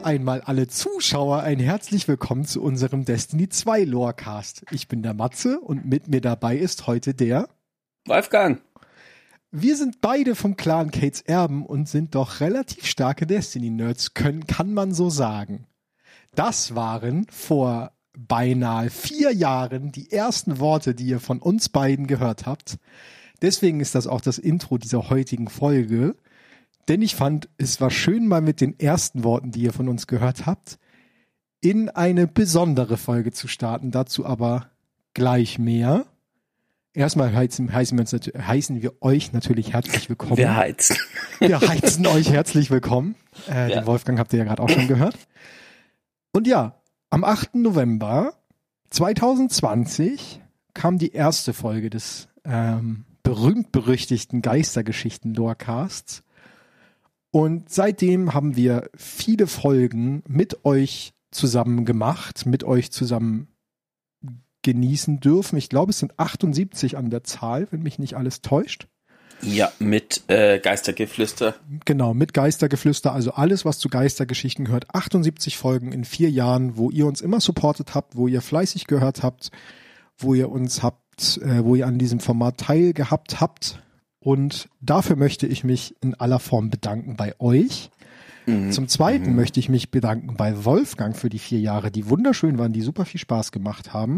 einmal alle Zuschauer ein herzlich willkommen zu unserem Destiny 2 Lorecast. Ich bin der Matze und mit mir dabei ist heute der Wolfgang. Wir sind beide vom Clan Kates Erben und sind doch relativ starke Destiny-Nerds, kann man so sagen. Das waren vor beinahe 4 Jahren die ersten Worte, die ihr von uns beiden gehört habt. Deswegen ist das auch das Intro dieser heutigen Folge. Denn ich fand, es war schön, mal mit den ersten Worten, die ihr von uns gehört habt, in eine besondere Folge zu starten. Dazu aber gleich mehr. Erstmal heißen wir euch natürlich herzlich willkommen. Wir heizen. Wir heizen euch herzlich willkommen. Den Wolfgang habt ihr ja gerade auch schon gehört. Und ja, am 8. November 2020 kam die erste Folge des berühmt-berüchtigten Geistergeschichten-Lorecasts. Und seitdem haben wir viele Folgen mit euch zusammen gemacht, mit euch zusammen genießen dürfen. Ich glaube, es sind 78 an der Zahl, wenn mich nicht alles täuscht. Ja, mit Geistergeflüster. Genau, mit Geistergeflüster, also alles, was zu Geistergeschichten gehört. 78 Folgen in 4 Jahren, wo ihr uns immer supportet habt, wo ihr fleißig gehört habt, wo ihr uns wo ihr an diesem Format teilgehabt habt. Und dafür möchte ich mich in aller Form bedanken bei euch. Zum Zweiten möchte ich mich bedanken bei Wolfgang für die 4 Jahre, die wunderschön waren, die super viel Spaß gemacht haben.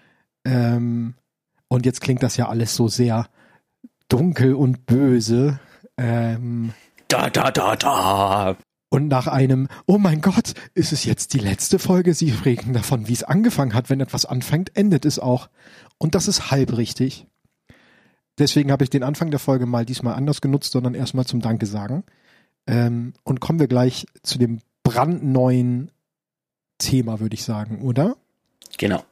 Und jetzt klingt das ja alles so sehr dunkel und böse. Und nach einem, oh mein Gott, ist es jetzt die letzte Folge? Sie reden davon, wie es angefangen hat. Wenn etwas anfängt, endet es auch. Und das ist halb richtig. Deswegen habe ich den Anfang der Folge mal diesmal anders genutzt, sondern erstmal zum Danke sagen. Und kommen wir gleich zu dem brandneuen Thema, würde ich sagen, oder? Genau.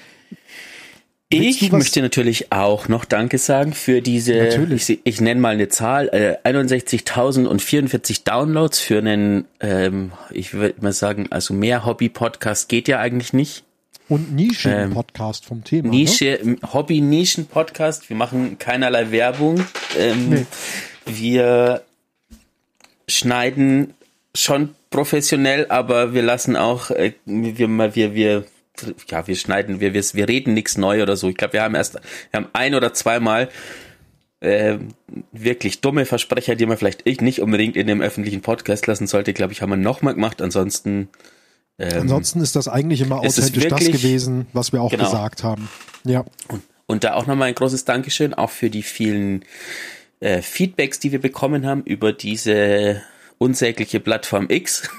Ich möchte natürlich auch noch Danke sagen für diese, ich nenne mal eine Zahl, 61.044 Downloads für einen, ich würde mal sagen, also mehr Hobby-Podcast geht ja eigentlich nicht. Und Nischen-Podcast vom Thema. Hobby-Nischen-Podcast. Wir machen keinerlei Werbung. Nee. Wir schneiden schon professionell, aber wir lassen auch, wir schneiden, wir reden nichts neu oder so. Ich glaube, wir haben 1 oder 2 Mal wirklich dumme Versprecher, die man vielleicht nicht unbedingt in dem öffentlichen Podcast lassen sollte. Glaube ich, haben wir nochmal gemacht. Ansonsten ist das eigentlich immer authentisch das gewesen, was wir auch gesagt haben. Ja. Und da auch nochmal ein großes Dankeschön, auch für die vielen Feedbacks, die wir bekommen haben über diese unsägliche Plattform X.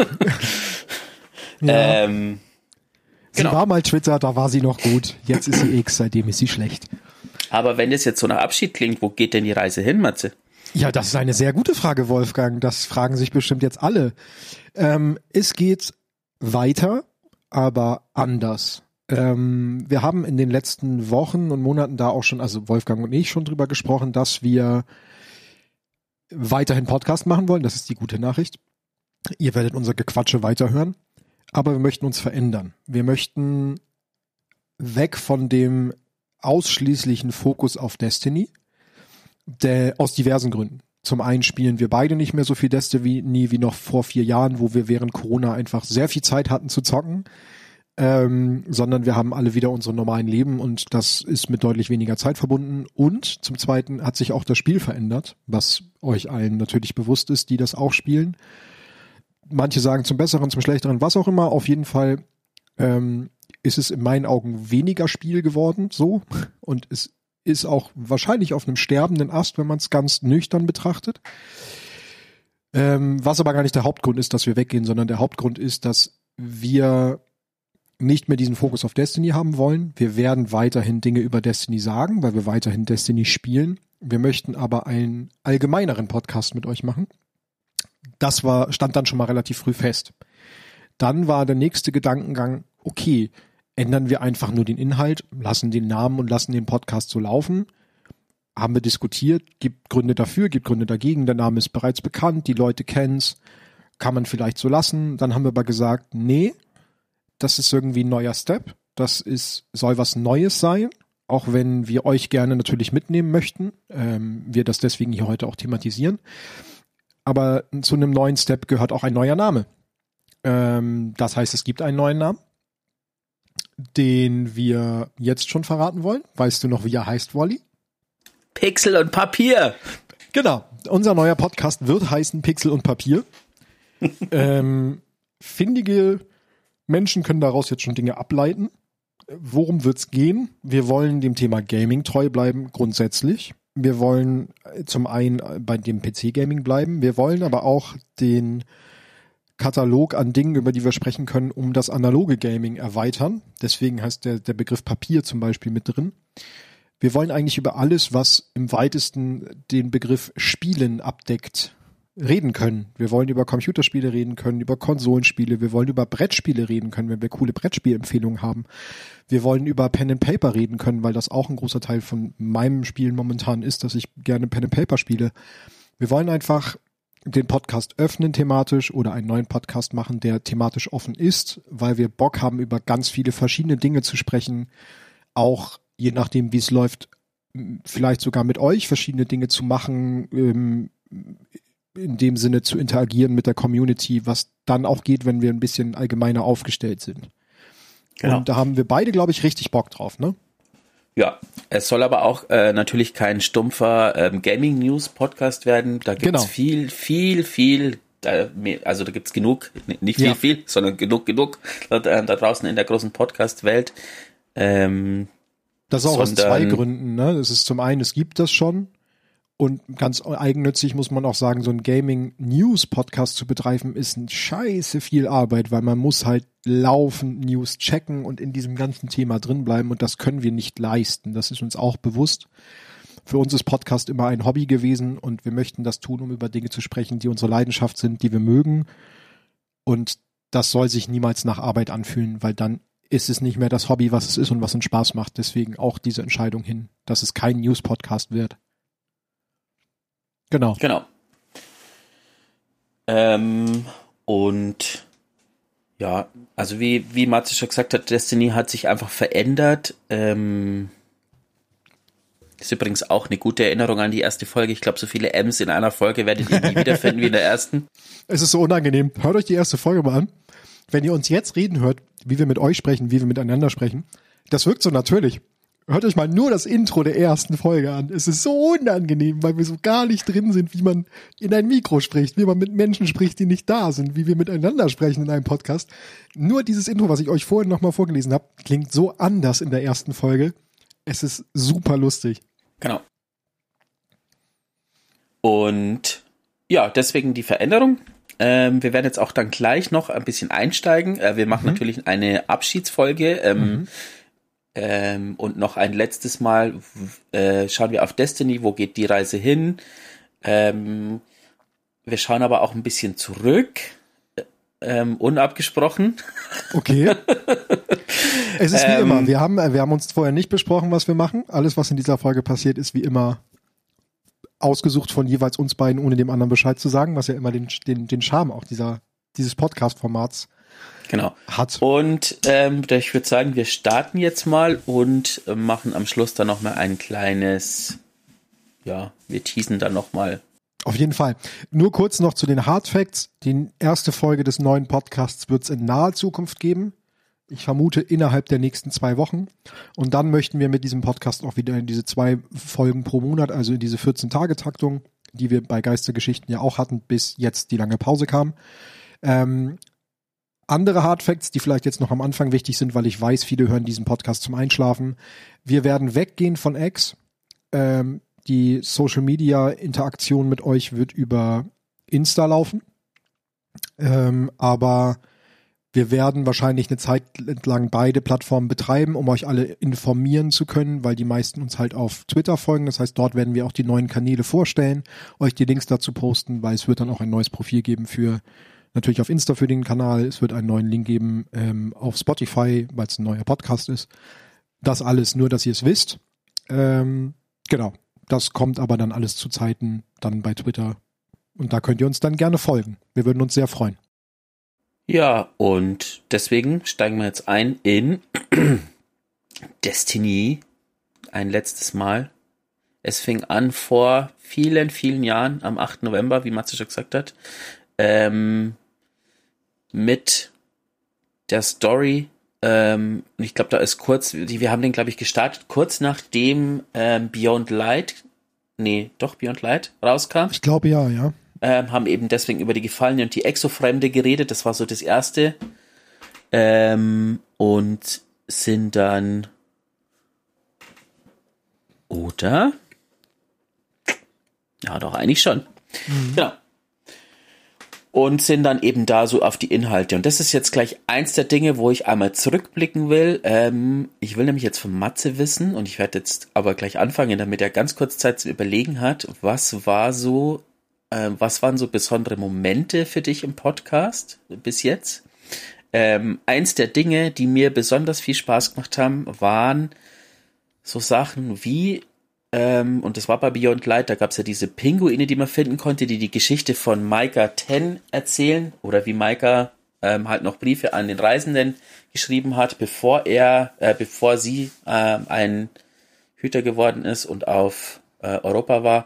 Ja. Sie war mal Twitter, da war sie noch gut. Jetzt ist sie X, seitdem ist sie schlecht. Aber wenn das jetzt so nach Abschied klingt, wo geht denn die Reise hin, Matze? Ja, das ist eine sehr gute Frage, Wolfgang. Das fragen sich bestimmt jetzt alle. Es geht weiter, aber anders. Wir haben in den letzten Wochen und Monaten da auch schon, also Wolfgang und ich schon drüber gesprochen, dass wir weiterhin Podcast machen wollen. Das ist die gute Nachricht. Ihr werdet unser Gequatsche weiterhören. Aber wir möchten uns verändern. Wir möchten weg von dem ausschließlichen Fokus auf Destiny, aus diversen Gründen. Zum einen spielen wir beide nicht mehr so viel Destiny wie noch vor 4 Jahren, wo wir während Corona einfach sehr viel Zeit hatten zu zocken, sondern wir haben alle wieder unsere normalen Leben und das ist mit deutlich weniger Zeit verbunden. Und zum Zweiten hat sich auch das Spiel verändert, was euch allen natürlich bewusst ist, die das auch spielen. Manche sagen zum Besseren, zum Schlechteren, was auch immer. Auf jeden Fall ist es in meinen Augen weniger Spiel geworden, so. Und es ist auch wahrscheinlich auf einem sterbenden Ast, wenn man es ganz nüchtern betrachtet. Was aber gar nicht der Hauptgrund ist, dass wir weggehen, sondern der Hauptgrund ist, dass wir nicht mehr diesen Fokus auf Destiny haben wollen. Wir werden weiterhin Dinge über Destiny sagen, weil wir weiterhin Destiny spielen. Wir möchten aber einen allgemeineren Podcast mit euch machen. Das stand dann schon mal relativ früh fest. Dann war der nächste Gedankengang, okay, ändern wir einfach nur den Inhalt, lassen den Namen und lassen den Podcast so laufen. Haben wir diskutiert, gibt Gründe dafür, gibt Gründe dagegen, der Name ist bereits bekannt, die Leute kennen's, kann man vielleicht so lassen. Dann haben wir aber gesagt, nee, das ist irgendwie ein neuer Step, soll was Neues sein, auch wenn wir euch gerne natürlich mitnehmen möchten, wir das deswegen hier heute auch thematisieren. Aber zu einem neuen Step gehört auch ein neuer Name. Das heißt, es gibt einen neuen Namen, den wir jetzt schon verraten wollen. Weißt du noch, wie er heißt, Wolli? Pixel und Papier. Genau. Unser neuer Podcast wird heißen Pixel und Papier. Findige Menschen können daraus jetzt schon Dinge ableiten. Worum wird's gehen? Wir wollen dem Thema Gaming treu bleiben, grundsätzlich. Wir wollen zum einen bei dem PC-Gaming bleiben. Wir wollen aber auch den Katalog an Dingen, über die wir sprechen können, um das analoge Gaming erweitern. Deswegen heißt der Begriff Papier zum Beispiel mit drin. Wir wollen eigentlich über alles, was im weitesten den Begriff Spielen abdeckt, reden können. Wir wollen über Computerspiele reden können, über Konsolenspiele, wir wollen über Brettspiele reden können, wenn wir coole Brettspielempfehlungen haben. Wir wollen über Pen and Paper reden können, weil das auch ein großer Teil von meinem Spielen momentan ist, dass ich gerne Pen and Paper spiele. Wir wollen einfach den Podcast öffnen thematisch oder einen neuen Podcast machen, der thematisch offen ist, weil wir Bock haben, über ganz viele verschiedene Dinge zu sprechen, auch je nachdem, wie es läuft, vielleicht sogar mit euch verschiedene Dinge zu machen, in dem Sinne zu interagieren mit der Community, was dann auch geht, wenn wir ein bisschen allgemeiner aufgestellt sind. Genau. Und da haben wir beide, glaube ich, richtig Bock drauf, ne? Ja, es soll aber auch natürlich kein stumpfer Gaming-News-Podcast werden. Da gibt's viel, also da gibt's genug, nicht viel, sondern genug da draußen in der großen Podcast-Welt. Das ist auch aus zwei Gründen, ne? Es ist zum einen, es gibt das schon. Und ganz eigennützig muss man auch sagen, so ein Gaming-News-Podcast zu betreiben, ist ein scheiße viel Arbeit, weil man muss halt laufend News checken und in diesem ganzen Thema drin bleiben und das können wir nicht leisten. Das ist uns auch bewusst. Für uns ist Podcast immer ein Hobby gewesen und wir möchten das tun, um über Dinge zu sprechen, die unsere Leidenschaft sind, die wir mögen. Und das soll sich niemals nach Arbeit anfühlen, weil dann ist es nicht mehr das Hobby, was es ist und was uns Spaß macht. Deswegen auch diese Entscheidung hin, dass es kein News-Podcast wird. Genau. Und ja, also wie Matze schon gesagt hat, Destiny hat sich einfach verändert. Ist übrigens auch eine gute Erinnerung an die erste Folge. Ich glaube, so viele M's in einer Folge werdet ihr nie wiederfinden wie in der ersten. Es ist so unangenehm. Hört euch die erste Folge mal an. Wenn ihr uns jetzt reden hört, wie wir mit euch sprechen, wie wir miteinander sprechen, das wirkt so natürlich. Hört euch mal nur das Intro der ersten Folge an. Es ist so unangenehm, weil wir so gar nicht drin sind, wie man in ein Mikro spricht, wie man mit Menschen spricht, die nicht da sind, wie wir miteinander sprechen in einem Podcast. Nur dieses Intro, was ich euch vorhin nochmal vorgelesen habe, klingt so anders in der ersten Folge. Es ist super lustig. Genau. Und ja, deswegen die Veränderung. Wir werden jetzt auch dann gleich noch ein bisschen einsteigen. Wir machen natürlich eine Abschiedsfolge. Und noch ein letztes Mal schauen wir auf Destiny, wo geht die Reise hin. Wir schauen aber auch ein bisschen zurück, unabgesprochen. Okay. Es ist wie immer, wir haben uns vorher nicht besprochen, was wir machen. Alles, was in dieser Folge passiert, ist wie immer ausgesucht von jeweils uns beiden, ohne dem anderen Bescheid zu sagen, was ja immer den Charme auch dieses Podcast-Formats hat. Und ich würde sagen, wir starten jetzt mal und machen am Schluss dann nochmal ein kleines, wir teasen dann nochmal. Auf jeden Fall. Nur kurz noch zu den Hard Facts. Die erste Folge des neuen Podcasts wird es in naher Zukunft geben. Ich vermute innerhalb der nächsten 2 Wochen. Und dann möchten wir mit diesem Podcast auch wieder in diese 2 Folgen pro Monat, also in diese 14-Tage-Taktung, die wir bei Geistergeschichten ja auch hatten, bis jetzt die lange Pause kam. Andere Hardfacts, die vielleicht jetzt noch am Anfang wichtig sind, weil ich weiß, viele hören diesen Podcast zum Einschlafen. Wir werden weggehen von X. Die Social-Media-Interaktion mit euch wird über Insta laufen. Aber wir werden wahrscheinlich eine Zeit lang beide Plattformen betreiben, um euch alle informieren zu können, weil die meisten uns halt auf Twitter folgen. Das heißt, dort werden wir auch die neuen Kanäle vorstellen, euch die Links dazu posten, weil es wird dann auch ein neues Profil geben für natürlich auf Insta für den Kanal. Es wird einen neuen Link geben auf Spotify, weil es ein neuer Podcast ist. Das alles, nur dass ihr es wisst. Genau, das kommt aber dann alles zu Zeiten dann bei Twitter. Und da könnt ihr uns dann gerne folgen. Wir würden uns sehr freuen. Ja, und deswegen steigen wir jetzt ein in Destiny ein letztes Mal. Es fing an vor vielen, vielen Jahren, am 8. November, wie Matze schon gesagt hat. mit der Story. Ich glaube, da ist wir haben den, glaube ich, gestartet, kurz nachdem Beyond Light rauskam. Ich glaube, ja. Haben eben deswegen über die Gefallene und die Exofremde geredet. Das war so das Erste. Und sind dann... Oder? Ja, doch, eigentlich schon. Genau. Und sind dann eben da so auf die Inhalte. Und das ist jetzt gleich eins der Dinge, wo ich einmal zurückblicken will. Ich will nämlich jetzt von Matze wissen, und ich werde jetzt aber gleich anfangen, damit er ganz kurz Zeit zu überlegen hat, was waren so besondere Momente für dich im Podcast bis jetzt? Eins der Dinge, die mir besonders viel Spaß gemacht haben, waren so Sachen wie, und das war bei Beyond Light, da gab es ja diese Pinguine, die man finden konnte, die Geschichte von Micah 10 erzählen, oder wie Micah halt noch Briefe an den Reisenden geschrieben hat, bevor sie ein Hüter geworden ist und auf Europa war.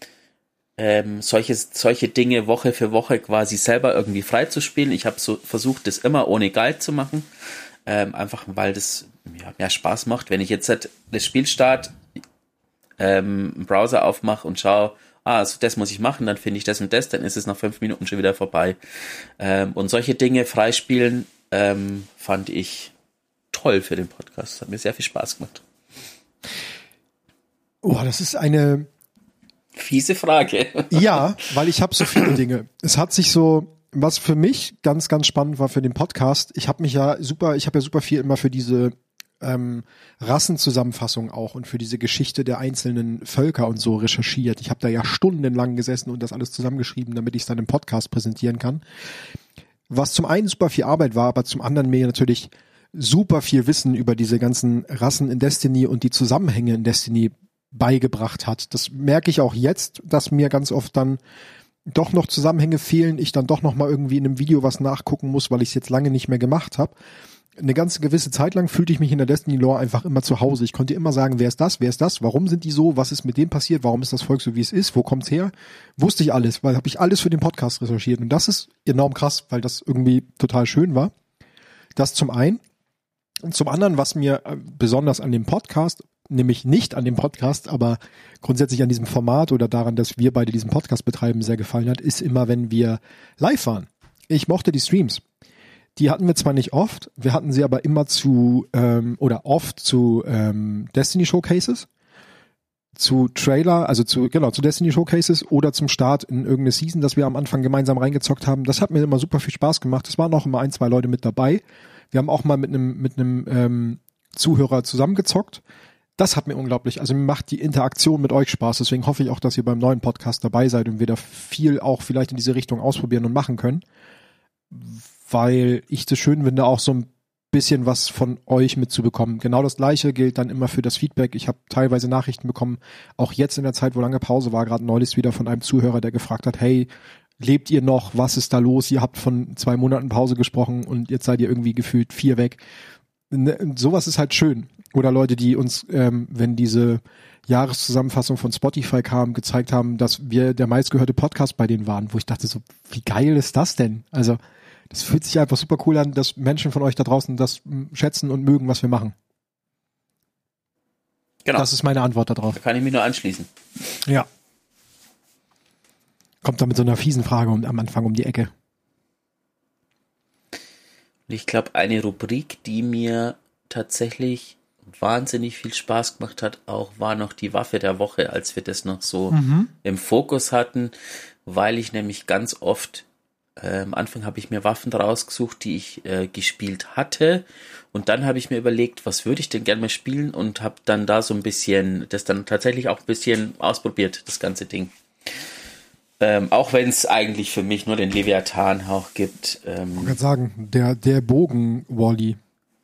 Solche Dinge Woche für Woche quasi selber irgendwie freizuspielen. Ich habe so versucht, das immer ohne Guide zu machen, einfach weil das mehr Spaß macht. Wenn ich jetzt das Spiel starte, einen Browser aufmache und schaue, also das muss ich machen, dann finde ich das und das, dann ist es nach 5 Minuten schon wieder vorbei. Und solche Dinge freispielen fand ich toll für den Podcast. Das hat mir sehr viel Spaß gemacht. Oh, das ist eine fiese Frage. Ja, weil ich habe so viele Dinge. Es hat sich so, was für mich ganz, ganz spannend war für den Podcast, ich habe ja super viel immer für diese Rassenzusammenfassung auch und für diese Geschichte der einzelnen Völker und so recherchiert. Ich habe da ja stundenlang gesessen und das alles zusammengeschrieben, damit ich es dann im Podcast präsentieren kann. Was zum einen super viel Arbeit war, aber zum anderen mir natürlich super viel Wissen über diese ganzen Rassen in Destiny und die Zusammenhänge in Destiny beigebracht hat. Das merke ich auch jetzt, dass mir ganz oft dann doch noch Zusammenhänge fehlen, ich dann doch noch mal irgendwie in einem Video was nachgucken muss, weil ich es jetzt lange nicht mehr gemacht habe. Eine ganze gewisse Zeit lang fühlte ich mich in der Destiny-Lore einfach immer zu Hause. Ich konnte immer sagen, wer ist das, warum sind die so, was ist mit denen passiert, warum ist das Volk so, wie es ist, wo kommt's her? Wusste ich alles, weil habe ich alles für den Podcast recherchiert. Und das ist enorm krass, weil das irgendwie total schön war. Das zum einen. Und zum anderen, was mir besonders an dem Podcast, nämlich nicht an dem Podcast, aber grundsätzlich an diesem Format oder daran, dass wir beide diesen Podcast betreiben, sehr gefallen hat, ist immer, wenn wir live waren. Ich mochte die Streams. Die hatten wir zwar nicht oft, wir hatten sie aber immer oft zu Destiny Showcases, zu Trailer, also zu Destiny Showcases oder zum Start in irgendeine Season, dass wir am Anfang gemeinsam reingezockt haben. Das hat mir immer super viel Spaß gemacht. Es waren auch immer 1, 2 Leute mit dabei. Wir haben auch mal mit einem Zuhörer zusammengezockt. Das hat mir unglaublich, also mir macht die Interaktion mit euch Spaß. Deswegen hoffe ich auch, dass ihr beim neuen Podcast dabei seid und wir da viel auch vielleicht in diese Richtung ausprobieren und machen können. Weil ich das schön finde, auch so ein bisschen was von euch mitzubekommen. Genau das Gleiche gilt dann immer für das Feedback. Ich habe teilweise Nachrichten bekommen, auch jetzt in der Zeit, wo lange Pause war, gerade neulich wieder von einem Zuhörer, der gefragt hat, hey, lebt ihr noch? Was ist da los? Ihr habt von 2 Monaten Pause gesprochen und jetzt seid ihr irgendwie gefühlt 4 weg. Sowas ist halt schön. Oder Leute, die uns, wenn diese Jahreszusammenfassung von Spotify kam, gezeigt haben, dass wir der meistgehörte Podcast bei denen waren, wo ich dachte so, wie geil ist das denn? Also das fühlt sich einfach super cool an, dass Menschen von euch da draußen das schätzen und mögen, was wir machen. Genau. Das ist meine Antwort darauf. Da kann ich mich nur anschließen. Ja. Kommt da mit so einer fiesen Frage am Anfang um die Ecke. Ich glaube, eine Rubrik, die mir tatsächlich wahnsinnig viel Spaß gemacht hat, war noch die Waffe der Woche, als wir das noch so im Fokus hatten, weil ich nämlich ganz oft am Anfang habe ich mir Waffen rausgesucht, die ich gespielt hatte, und dann habe ich mir überlegt, was würde ich denn gerne mal spielen, und habe dann da so ein bisschen, das dann tatsächlich auch ein bisschen ausprobiert, das ganze Ding. Auch wenn es eigentlich für mich nur den Leviathan auch gibt. Ich kann sagen, der Bogen-Wally.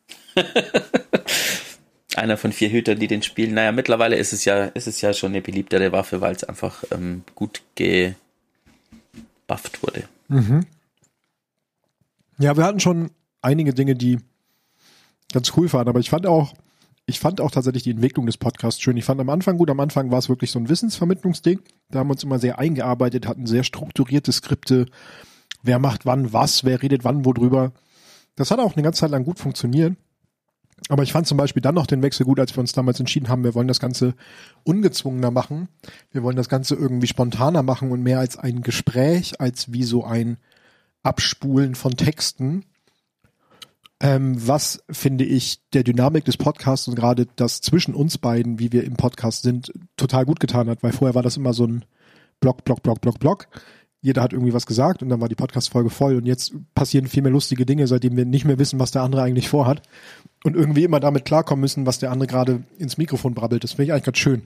Einer von 4 Hütern, die den spielen. Naja, mittlerweile ist es ja schon eine beliebtere Waffe, weil es einfach gut gebufft wurde. Mhm. Ja, wir hatten schon einige Dinge, die ganz cool waren, aber ich fand auch tatsächlich die Entwicklung des Podcasts schön. Ich fand am Anfang war es wirklich so ein Wissensvermittlungsding. Da haben wir uns immer sehr eingearbeitet, hatten sehr strukturierte Skripte wer macht wann was, wer redet wann wo drüber. Das hat auch eine ganze Zeit lang gut funktioniert. Aber ich fand zum Beispiel dann noch den Wechsel gut, als wir uns damals entschieden haben, wir wollen das Ganze ungezwungener machen. Wir wollen das Ganze irgendwie spontaner machen und mehr als ein Gespräch, als wie so ein Abspulen von Texten. Was, finde ich, der Dynamik des Podcasts und gerade das zwischen uns beiden, wie wir im Podcast sind, total gut getan hat. Weil vorher war das immer so ein Block. Jeder hat irgendwie was gesagt und dann war die Podcast-Folge voll. Und jetzt passieren viel mehr lustige Dinge, seitdem wir nicht mehr wissen, was der andere eigentlich vorhat. Und irgendwie immer damit klarkommen müssen, was der andere gerade ins Mikrofon brabbelt. Das finde ich eigentlich ganz schön.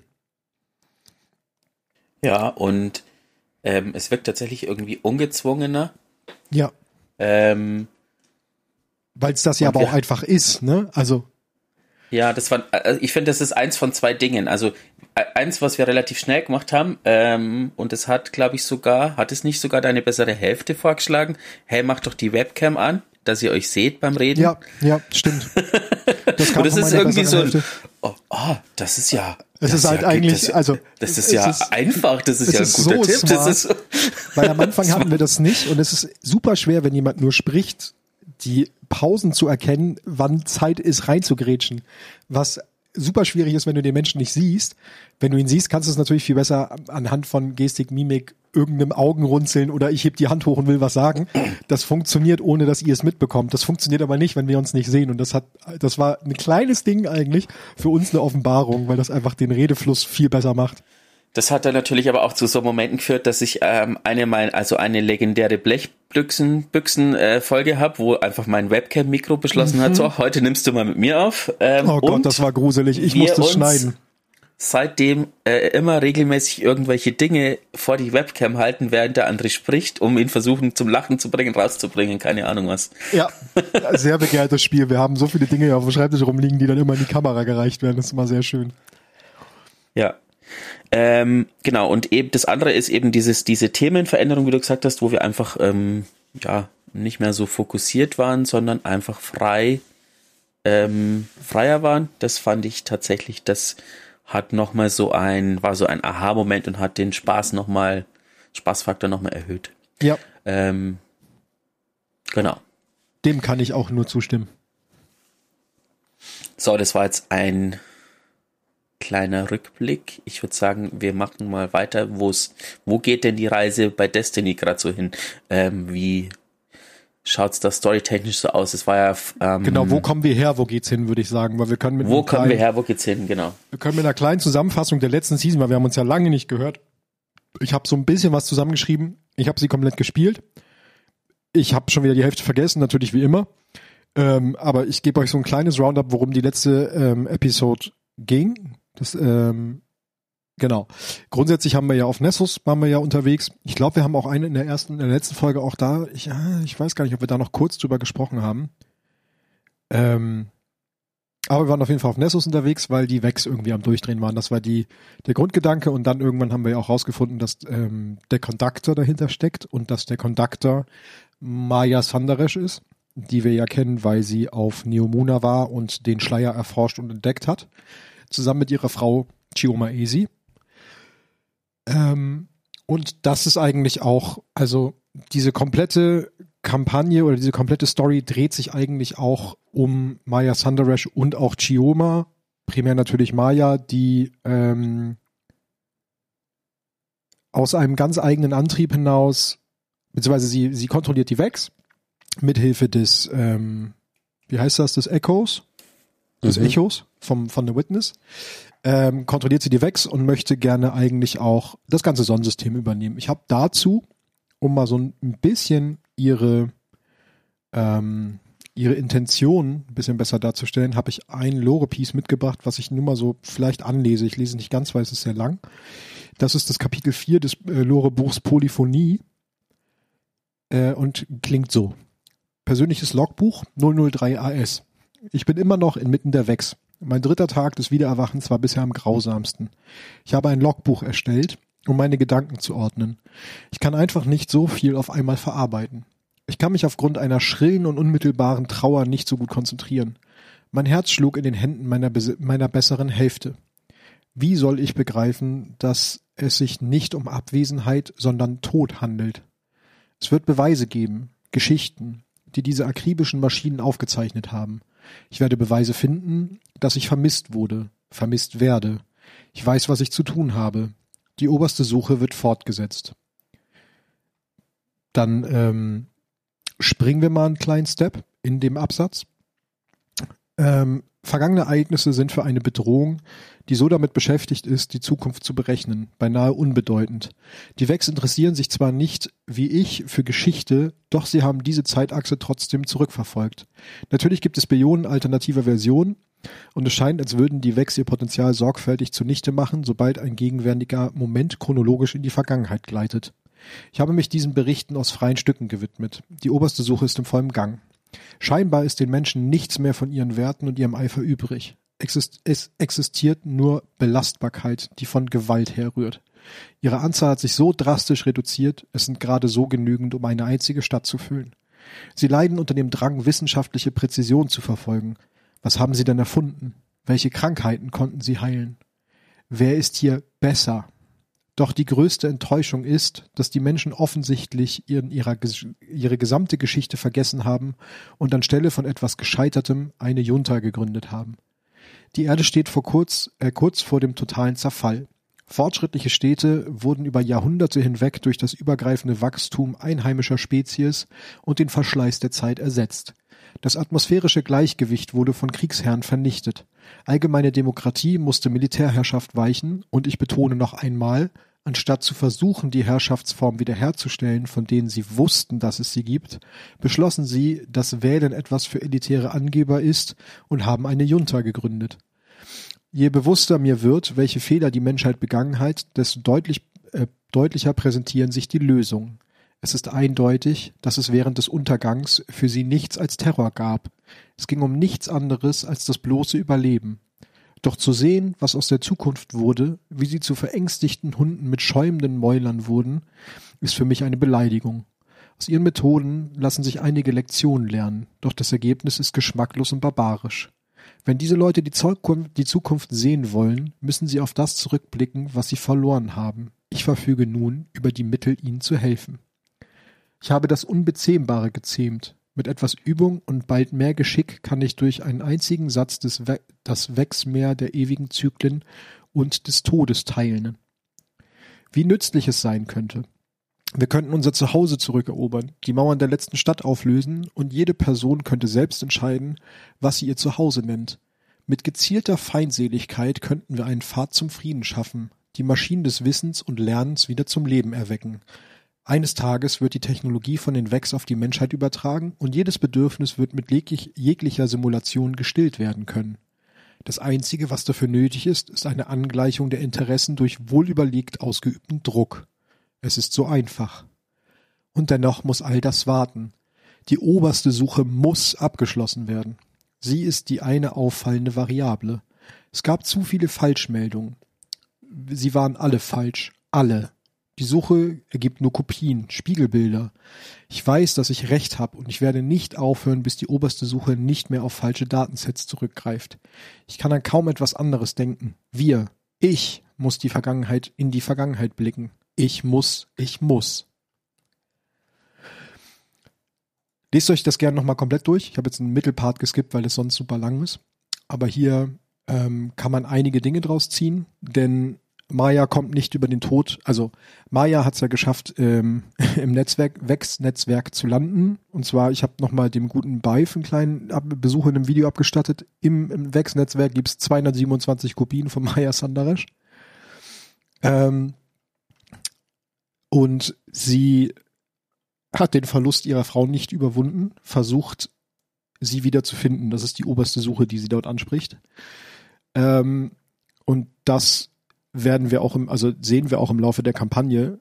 Ja, und es wirkt tatsächlich irgendwie ungezwungener. Ja. Weil es das ja aber auch einfach ist, ne? Also. Ja, ich finde, das ist eins von zwei Dingen. Also eins, was wir relativ schnell gemacht haben, und es hat, glaube ich, hat es nicht sogar deine bessere Hälfte vorgeschlagen? Hey, macht doch die Webcam an, dass ihr euch seht beim Reden. Ja, stimmt. Das kam und das ist irgendwie so das ist ja. Es ist halt eigentlich, das ist ja einfach, das ist ja ein guter Tipp. Smart, das ist weil am Anfang hatten wir das nicht und es ist super schwer, wenn jemand nur spricht, die Pausen zu erkennen, wann Zeit ist, reinzugrätschen. Was super schwierig ist, wenn du den Menschen nicht siehst. Wenn du ihn siehst, kannst du es natürlich viel besser anhand von Gestik, Mimik, irgendeinem Augenrunzeln oder ich heb die Hand hoch und will was sagen. Das funktioniert, ohne dass ihr es mitbekommt. Das funktioniert aber nicht, wenn wir uns nicht sehen. Und das war ein kleines Ding eigentlich, für uns eine Offenbarung, weil das einfach den Redefluss viel besser macht. Das hat dann natürlich aber auch zu so Momenten geführt, dass ich eine legendäre Blechbüchsen-Folge habe, wo einfach mein Webcam-Mikro beschlossen hat, so, heute nimmst du mal mit mir auf. Oh Gott, das war gruselig. Ich musste es schneiden. Seitdem immer regelmäßig irgendwelche Dinge vor die Webcam halten, während der andere spricht, um ihn versuchen zum Lachen zu bringen, rauszubringen, keine Ahnung was. Ja, sehr begehrtes Spiel. Wir haben so viele Dinge hier auf dem Schreibtisch rumliegen, die dann immer in die Kamera gereicht werden. Das ist immer sehr schön. Ja. Genau, und eben das andere ist eben diese Themenveränderung, wie du gesagt hast, wo wir einfach nicht mehr so fokussiert waren, sondern einfach freier waren. Das fand ich tatsächlich, das hat nochmal war so ein Aha-Moment und hat den Spaßfaktor nochmal erhöht. Ja. Genau. Dem kann ich auch nur zustimmen. So, das war jetzt ein kleiner Rückblick. Ich würde sagen, wir machen mal weiter. Wo geht denn die Reise bei Destiny gerade so hin? Wie schaut's da storytechnisch so aus? Es war ja genau, wo kommen wir her, wo geht's hin, würde ich sagen, weil wir können wo geht's hin, genau. Wir können mit einer kleinen Zusammenfassung der letzten Season, weil wir haben uns ja lange nicht gehört. Ich habe so ein bisschen was zusammengeschrieben. Ich habe sie komplett gespielt. Ich habe schon wieder die Hälfte vergessen, natürlich wie immer. Aber ich gebe euch so ein kleines Roundup, worum die letzte Episode ging. Genau. Grundsätzlich waren wir ja unterwegs. Ich glaube, wir haben auch eine in der letzten Folge auch da. Ich weiß gar nicht, ob wir da noch kurz drüber gesprochen haben. Aber wir waren auf jeden Fall auf Nessus unterwegs, weil die Vex irgendwie am Durchdrehen waren. Das war der Grundgedanke und dann irgendwann haben wir ja auch rausgefunden, dass der Conductor dahinter steckt und dass der Conductor Maya Sandaresh ist, die wir ja kennen, weil sie auf Neomuna war und den Schleier erforscht und entdeckt hat. Zusammen mit ihrer Frau Chioma Ezi. Und das ist eigentlich auch, also diese komplette Kampagne oder diese komplette Story dreht sich eigentlich auch um Maya Sandaresh und auch Chioma. Primär natürlich Maya, die aus einem ganz eigenen Antrieb hinaus, beziehungsweise sie kontrolliert die Vex mithilfe des, des Echos? Des Echos von The Witness, kontrolliert sie die Vex und möchte gerne eigentlich auch das ganze Sonnensystem übernehmen. Ich habe dazu, um mal so ein bisschen ihre Intention ein bisschen besser darzustellen, habe ich ein Lore-Piece mitgebracht, was ich nur mal so vielleicht anlese. Ich lese nicht ganz, weil es ist sehr lang. Das ist das Kapitel 4 des Lore-Buchs Polyphonie und klingt so. Persönliches Logbuch 003 AS. Ich bin immer noch inmitten der Vex. Mein 3. Tag des Wiedererwachens war bisher am grausamsten. Ich habe ein Logbuch erstellt, um meine Gedanken zu ordnen. Ich kann einfach nicht so viel auf einmal verarbeiten. Ich kann mich aufgrund einer schrillen und unmittelbaren Trauer nicht so gut konzentrieren. Mein Herz schlug in den Händen meiner besseren Hälfte. Wie soll ich begreifen, dass es sich nicht um Abwesenheit, sondern Tod handelt? Es wird Beweise geben, Geschichten, die diese akribischen Maschinen aufgezeichnet haben. Ich werde Beweise finden, dass ich vermisst wurde, vermisst werde. Ich weiß, was ich zu tun habe. Die oberste Suche wird fortgesetzt. Dann springen wir mal einen kleinen Step in dem Absatz. Vergangene Ereignisse sind für eine Bedrohung, die so damit beschäftigt ist, die Zukunft zu berechnen, beinahe unbedeutend. Die Vex interessieren sich zwar nicht, wie ich, für Geschichte, doch sie haben diese Zeitachse trotzdem zurückverfolgt. Natürlich gibt es Billionen alternativer Versionen und es scheint, als würden die Vex ihr Potenzial sorgfältig zunichte machen, sobald ein gegenwärtiger Moment chronologisch in die Vergangenheit gleitet. Ich habe mich diesen Berichten aus freien Stücken gewidmet. Die oberste Suche ist im vollen Gang. Scheinbar ist den Menschen nichts mehr von ihren Werten und ihrem Eifer übrig. Es existiert nur Belastbarkeit, die von Gewalt herrührt. Ihre Anzahl hat sich so drastisch reduziert, es sind gerade so genügend, um eine einzige Stadt zu füllen. Sie leiden unter dem Drang, wissenschaftliche Präzision zu verfolgen. Was haben sie denn erfunden? Welche Krankheiten konnten sie heilen? Wer ist hier besser? Doch die größte Enttäuschung ist, dass die Menschen offensichtlich ihre gesamte Geschichte vergessen haben und anstelle von etwas Gescheitertem eine Junta gegründet haben. Die Erde steht kurz vor dem totalen Zerfall. Fortschrittliche Städte wurden über Jahrhunderte hinweg durch das übergreifende Wachstum einheimischer Spezies und den Verschleiß der Zeit ersetzt. Das atmosphärische Gleichgewicht wurde von Kriegsherren vernichtet. Allgemeine Demokratie musste Militärherrschaft weichen und ich betone noch einmal, anstatt zu versuchen, die Herrschaftsform wiederherzustellen, von denen sie wussten, dass es sie gibt, beschlossen sie, dass Wählen etwas für elitäre Angeber ist und haben eine Junta gegründet. Je bewusster mir wird, welche Fehler die Menschheit begangen hat, desto deutlicher präsentieren sich die Lösungen. Es ist eindeutig, dass es während des Untergangs für sie nichts als Terror gab. Es ging um nichts anderes als das bloße Überleben. Doch zu sehen, was aus der Zukunft wurde, wie sie zu verängstigten Hunden mit schäumenden Mäulern wurden, ist für mich eine Beleidigung. Aus ihren Methoden lassen sich einige Lektionen lernen, doch das Ergebnis ist geschmacklos und barbarisch. Wenn diese Leute die Zukunft sehen wollen, müssen sie auf das zurückblicken, was sie verloren haben. Ich verfüge nun über die Mittel, ihnen zu helfen. Ich habe das Unbezähmbare gezähmt. Mit etwas Übung und bald mehr Geschick kann ich durch einen einzigen Satz das Wechsmeer der ewigen Zyklen und des Todes teilen. Wie nützlich es sein könnte. Wir könnten unser Zuhause zurückerobern, die Mauern der letzten Stadt auflösen und jede Person könnte selbst entscheiden, was sie ihr Zuhause nennt. Mit gezielter Feindseligkeit könnten wir einen Pfad zum Frieden schaffen, die Maschinen des Wissens und Lernens wieder zum Leben erwecken. Eines Tages wird die Technologie von den Vex auf die Menschheit übertragen und jedes Bedürfnis wird mit jeglicher Simulation gestillt werden können. Das Einzige, was dafür nötig ist, ist eine Angleichung der Interessen durch wohlüberlegt ausgeübten Druck. Es ist so einfach. Und dennoch muss all das warten. Die oberste Suche muss abgeschlossen werden. Sie ist die eine auffallende Variable. Es gab zu viele Falschmeldungen. Sie waren alle falsch. Alle. Die Suche ergibt nur Kopien, Spiegelbilder. Ich weiß, dass ich recht habe und ich werde nicht aufhören, bis die oberste Suche nicht mehr auf falsche Datensets zurückgreift. Ich kann an kaum etwas anderes denken. Ich muss in die Vergangenheit blicken. Ich muss. Lest euch das gerne nochmal komplett durch. Ich habe jetzt einen Mittelpart geskippt, weil es sonst super lang ist. Aber hier kann man einige Dinge draus ziehen, denn Maya kommt nicht über den Tod, also Maya hat es ja geschafft, im Vex-Netzwerk zu landen. Und zwar, ich habe nochmal dem guten Beif einen kleinen Besuch in einem Video abgestattet. Im Vex-Netzwerk gibt es 227 Kopien von Maya Sandaresh. Und sie hat den Verlust ihrer Frau nicht überwunden, versucht, sie wieder zu finden. Das ist die oberste Suche, die sie dort anspricht. Und das sehen wir auch im Laufe der Kampagne.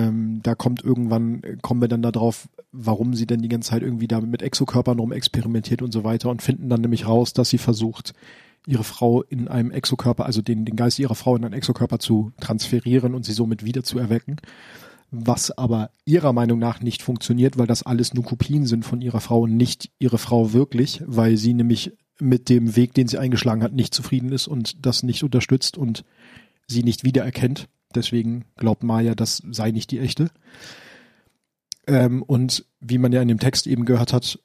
Kommen wir dann da drauf, warum sie denn die ganze Zeit irgendwie da mit Exokörpern rumexperimentiert und so weiter und finden dann nämlich raus, dass sie versucht, ihre Frau in einem Exokörper, also den Geist ihrer Frau in einen Exokörper zu transferieren und sie somit wieder zu erwecken. Was aber ihrer Meinung nach nicht funktioniert, weil das alles nur Kopien sind von ihrer Frau und nicht ihre Frau wirklich, weil sie nämlich mit dem Weg, den sie eingeschlagen hat, nicht zufrieden ist und das nicht unterstützt und sie nicht wiedererkennt. Deswegen glaubt Maya, das sei nicht die echte. Und wie man ja in dem Text eben gehört hat,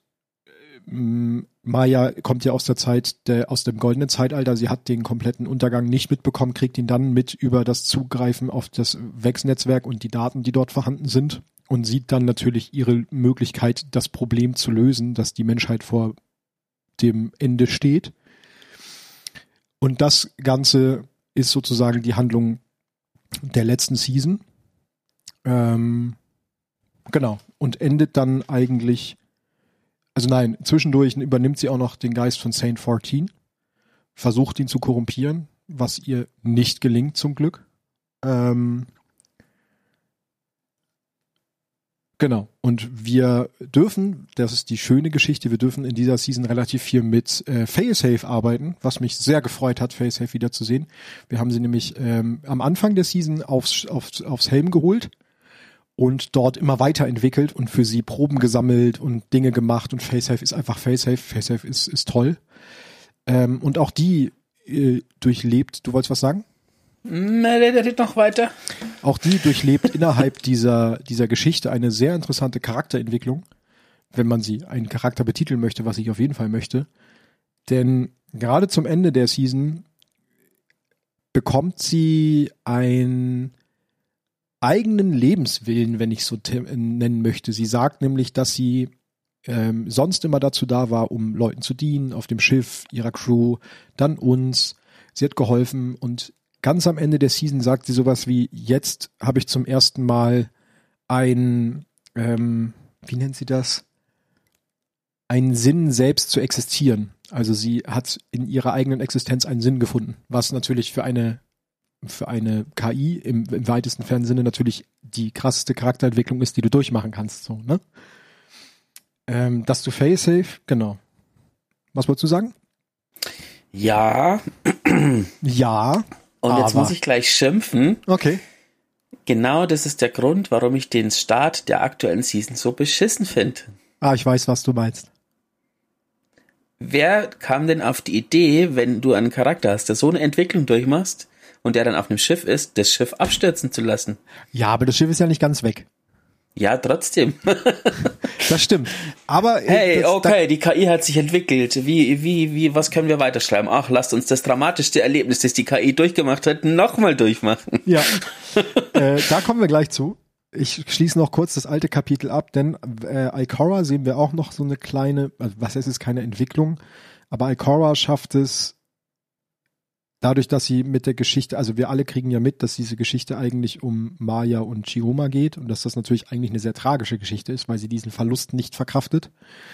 Maya kommt ja aus der Zeit, aus dem goldenen Zeitalter. Sie hat den kompletten Untergang nicht mitbekommen, kriegt ihn dann mit über das Zugreifen auf das Vex-Netzwerk und die Daten, die dort vorhanden sind, und sieht dann natürlich ihre Möglichkeit, das Problem zu lösen, dass die Menschheit vor dem Ende steht. Und das Ganze ist sozusagen die Handlung der letzten Season. Genau. Und endet dann eigentlich, also nein, zwischendurch übernimmt sie auch noch den Geist von Saint 14, versucht ihn zu korrumpieren, was ihr nicht gelingt zum Glück. Genau. Und wir dürfen, das ist die schöne Geschichte, wir dürfen in dieser Season relativ viel mit Failsafe arbeiten, was mich sehr gefreut hat, Failsafe wiederzusehen. Wir haben sie nämlich am Anfang der Season aufs Helm geholt und dort immer weiterentwickelt und für sie Proben gesammelt und Dinge gemacht, und Failsafe ist einfach Failsafe. Failsafe ist toll. Und auch die durchlebt, du wolltest was sagen? Der geht noch weiter. Auch die durchlebt innerhalb dieser Geschichte eine sehr interessante Charakterentwicklung, wenn man sie einen Charakter betiteln möchte, was ich auf jeden Fall möchte. Denn gerade zum Ende der Season bekommt sie einen eigenen Lebenswillen, wenn ich so nennen möchte. Sie sagt nämlich, dass sie sonst immer dazu da war, um Leuten zu dienen, auf dem Schiff, ihrer Crew, dann uns. Sie hat geholfen, und ganz am Ende der Season sagt sie sowas wie: Jetzt habe ich zum ersten Mal wie nennt sie das? Einen Sinn, selbst zu existieren. Also sie hat in ihrer eigenen Existenz einen Sinn gefunden, was natürlich für eine KI im weitesten Sinne natürlich die krasseste Charakterentwicklung ist, die du durchmachen kannst. So, ne? Das zu Failsafe, genau. Was wolltest du sagen? Ja. Ja. Und jetzt muss ich gleich schimpfen. Okay. Genau das ist der Grund, warum ich den Start der aktuellen Season so beschissen finde. Ich weiß, was du meinst. Wer kam denn auf die Idee, wenn du einen Charakter hast, der so eine Entwicklung durchmachst und der dann auf einem Schiff ist, das Schiff abstürzen zu lassen? Ja, aber das Schiff ist ja nicht ganz weg. Ja, trotzdem. Das stimmt. Aber hey, okay, die KI hat sich entwickelt. Was können wir weiterschreiben? Ach, lasst uns das dramatischste Erlebnis, das die KI durchgemacht hat, nochmal durchmachen. Ja, da kommen wir gleich zu. Ich schließe noch kurz das alte Kapitel ab, denn Ikora sehen wir auch noch so eine kleine, also was ist keine Entwicklung, aber Ikora schafft es, dadurch, dass sie mit der Geschichte, also wir alle kriegen ja mit, dass diese Geschichte eigentlich um Maya und Chioma geht und dass das natürlich eigentlich eine sehr tragische Geschichte ist, weil sie diesen Verlust nicht verkraftet.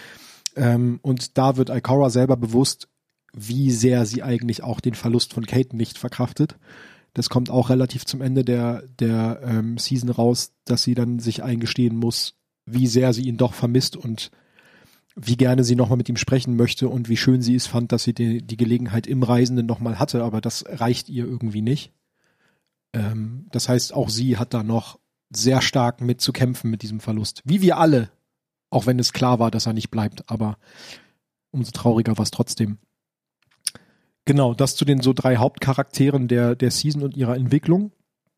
Und da wird Ikora selber bewusst, wie sehr sie eigentlich auch den Verlust von Kate nicht verkraftet. Das kommt auch relativ zum Ende der Season raus, dass sie dann sich eingestehen muss, wie sehr sie ihn doch vermisst und wie gerne sie nochmal mit ihm sprechen möchte und wie schön sie es fand, dass sie die Gelegenheit im Reisenden nochmal hatte, aber das reicht ihr irgendwie nicht. Das heißt, auch sie hat da noch sehr stark mit zu kämpfen mit diesem Verlust. Wie wir alle, auch wenn es klar war, dass er nicht bleibt, aber umso trauriger war es trotzdem. Genau, das zu den so 3 Hauptcharakteren der Season und ihrer Entwicklung.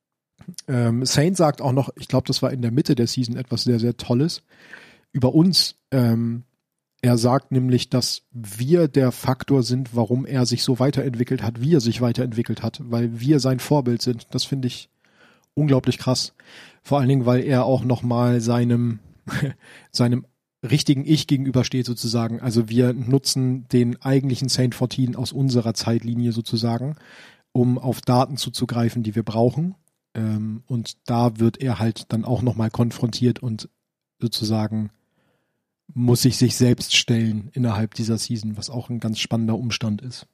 Saint sagt auch noch, ich glaube, das war in der Mitte der Season etwas sehr, sehr Tolles über uns. Er sagt nämlich, dass wir der Faktor sind, warum er sich so weiterentwickelt hat, wie er sich weiterentwickelt hat, weil wir sein Vorbild sind. Das finde ich unglaublich krass. Vor allen Dingen, weil er auch nochmal seinem richtigen Ich gegenübersteht sozusagen. Also wir nutzen den eigentlichen Saint 14 aus unserer Zeitlinie sozusagen, um auf Daten zuzugreifen, die wir brauchen. Und da wird er halt dann auch nochmal konfrontiert und sozusagen muss sich selbst stellen innerhalb dieser Season, was auch ein ganz spannender Umstand ist.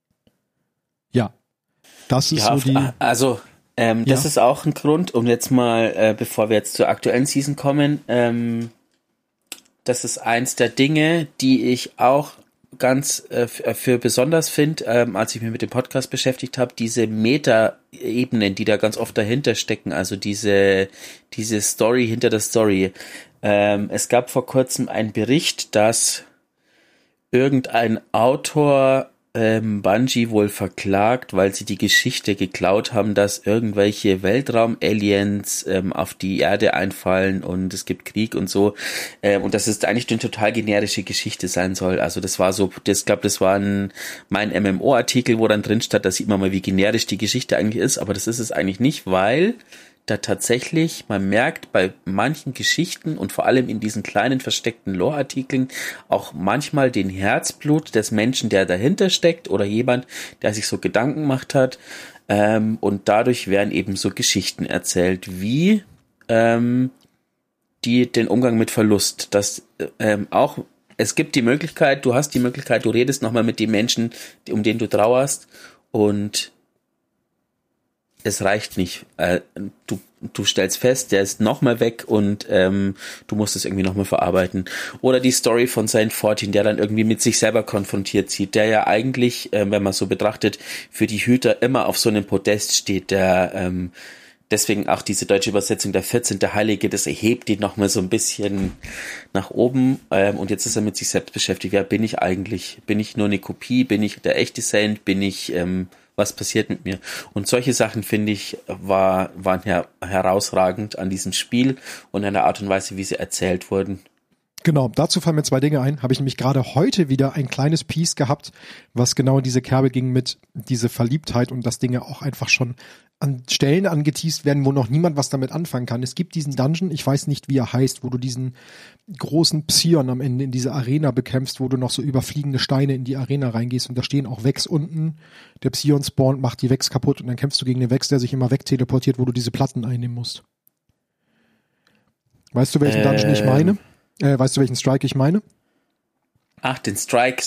Ja, das ist so die... Also, das ist auch ein Grund, um jetzt mal, bevor wir jetzt zur aktuellen Season kommen, das ist eins der Dinge, die ich auch ganz für besonders finde, als ich mich mit dem Podcast beschäftigt habe, diese Meta-Ebenen, die da ganz oft dahinter stecken, also diese Story hinter der Story. Es gab vor kurzem einen Bericht, dass irgendein Autor Bungie wohl verklagt, weil sie die Geschichte geklaut haben, dass irgendwelche Weltraum-Aliens auf die Erde einfallen und es gibt Krieg und so. Und dass es eigentlich eine total generische Geschichte sein soll. Also das war so, ich glaube, das war mein MMO-Artikel, wo dann drin stand, da sieht man mal, wie generisch die Geschichte eigentlich ist. Aber das ist es eigentlich nicht, weil da tatsächlich, man merkt bei manchen Geschichten und vor allem in diesen kleinen versteckten Lore-Artikeln auch manchmal den Herzblut des Menschen, der dahinter steckt oder jemand, der sich so Gedanken gemacht hat. Und dadurch werden eben so Geschichten erzählt, wie die den Umgang mit Verlust, dass auch es gibt die Möglichkeit, du hast die Möglichkeit, du redest nochmal mit den Menschen, um denen du trauerst und es reicht nicht. Du stellst fest, der ist nochmal weg und du musst es irgendwie nochmal verarbeiten. Oder die Story von Saint 14, der dann irgendwie mit sich selber konfrontiert sieht, der ja eigentlich, wenn man so betrachtet, für die Hüter immer auf so einem Podest steht, der deswegen auch diese deutsche Übersetzung, der 14. Heilige, das erhebt ihn nochmal so ein bisschen nach oben und jetzt ist er mit sich selbst beschäftigt. Wer bin ich eigentlich? Bin ich nur eine Kopie? Bin ich der echte Saint? Bin ich was passiert mit mir? Und solche Sachen, finde ich, waren herausragend an diesem Spiel und an der Art und Weise, wie sie erzählt wurden. Genau, dazu fallen mir zwei Dinge ein. Habe ich nämlich gerade heute wieder ein kleines Piece gehabt, was genau in diese Kerbe ging mit diese Verliebtheit und dass Dinge auch einfach schon an Stellen angeteast werden, wo noch niemand was damit anfangen kann. Es gibt diesen Dungeon, ich weiß nicht, wie er heißt, wo du diesen großen Psion am Ende in diese Arena bekämpfst, wo du noch so überfliegende Steine in die Arena reingehst und da stehen auch Vex unten. Der Psion spawnt, macht die Vex kaputt und dann kämpfst du gegen den Vex, der sich immer wegteleportiert, wo du diese Platten einnehmen musst. Weißt du, welchen Dungeon ich meine? Weißt du, welchen Strike ich meine? Ach, den Strike,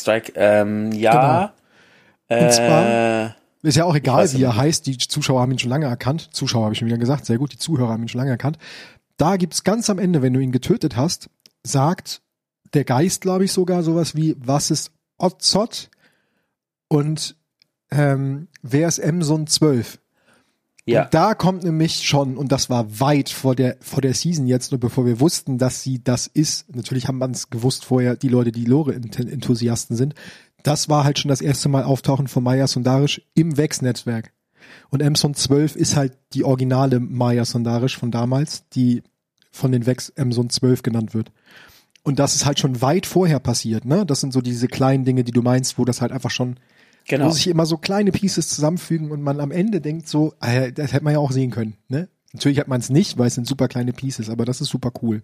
ja. Genau. Und zwar ist ja auch egal, wie er heißt. Die Zuschauer haben ihn schon lange erkannt. Zuschauer habe ich schon wieder gesagt. Sehr gut, die Zuhörer haben ihn schon lange erkannt. Da gibt's ganz am Ende, wenn du ihn getötet hast, sagt der Geist, glaube ich, sogar sowas wie, was ist Otzot? Und wer ist Emson 12? Ja. Und da kommt nämlich schon, und das war weit vor der Season jetzt, nur bevor wir wussten, dass sie das ist. Natürlich haben wir es gewusst vorher, die Leute, die Lore-Enthusiasten sind. Das war halt schon das erste Mal Auftauchen von Maya Sondarisch im Vex-Netzwerk. Und Emson 12 ist halt die originale Maya Sondarisch von damals, die von den Vex Emson 12 genannt wird. Und das ist halt schon weit vorher passiert, ne? Das sind so diese kleinen Dinge, die du meinst, wo das halt einfach schon, genau, wo sich immer so kleine Pieces zusammenfügen und man am Ende denkt so, das hätte man ja auch sehen können, ne? Natürlich hat man es nicht, weil es sind super kleine Pieces, aber das ist super cool.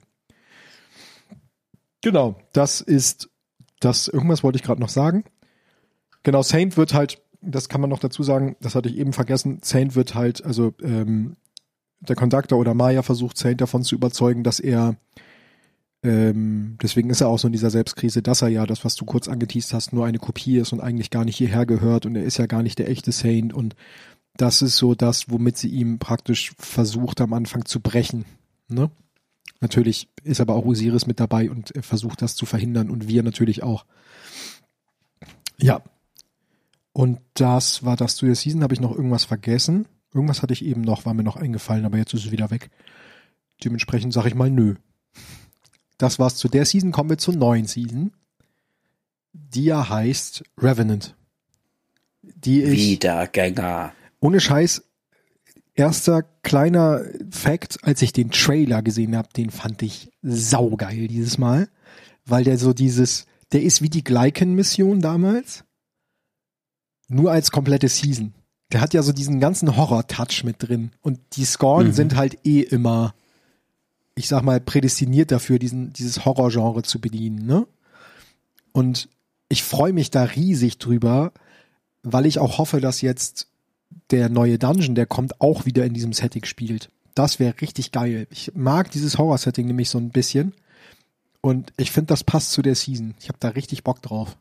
Genau, das ist das, irgendwas wollte ich gerade noch sagen. Genau, Saint wird halt, das kann man noch dazu sagen, das hatte ich eben vergessen, Saint wird halt, also der Conductor oder Maya versucht Saint davon zu überzeugen, dass er, deswegen ist er auch so in dieser Selbstkrise, dass er ja, das was du kurz angeteast hast, nur eine Kopie ist und eigentlich gar nicht hierher gehört und er ist ja gar nicht der echte Saint und das ist so das, womit sie ihm praktisch versucht am Anfang zu brechen, ne? Natürlich ist aber auch Osiris mit dabei und versucht das zu verhindern und wir natürlich auch. Ja. Und das war das zu der Season. Habe ich noch irgendwas vergessen? Irgendwas hatte ich eben noch, war mir noch eingefallen, aber jetzt ist es wieder weg. Dementsprechend sage ich mal nö. Das war's zu der Season. Kommen wir zur neuen Season, die ja heißt Revenant. Die ist Wiedergänger. Ohne Scheiß. Erster kleiner Fact, als ich den Trailer gesehen habe, den fand ich saugeil dieses Mal, weil der so der ist wie die Glycan-Mission damals, nur als komplette Season. Der hat ja so diesen ganzen Horror-Touch mit drin und die Scorn sind halt immer, ich sag mal, prädestiniert dafür, dieses Horror-Genre zu bedienen, ne? Und ich freue mich da riesig drüber, weil ich auch hoffe, dass jetzt der neue Dungeon, der kommt, auch wieder in diesem Setting spielt. Das wäre richtig geil. Ich mag dieses Horror-Setting nämlich so ein bisschen und ich finde, das passt zu der Season. Ich habe da richtig Bock drauf.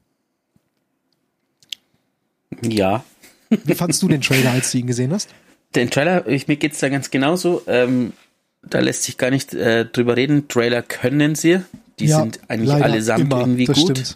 Ja. Wie fandst du den Trailer, als du ihn gesehen hast? Den Trailer, mir geht's da ganz genauso. Da lässt sich gar nicht drüber reden. Trailer können sie. Die sind eigentlich allesamt irgendwie gut.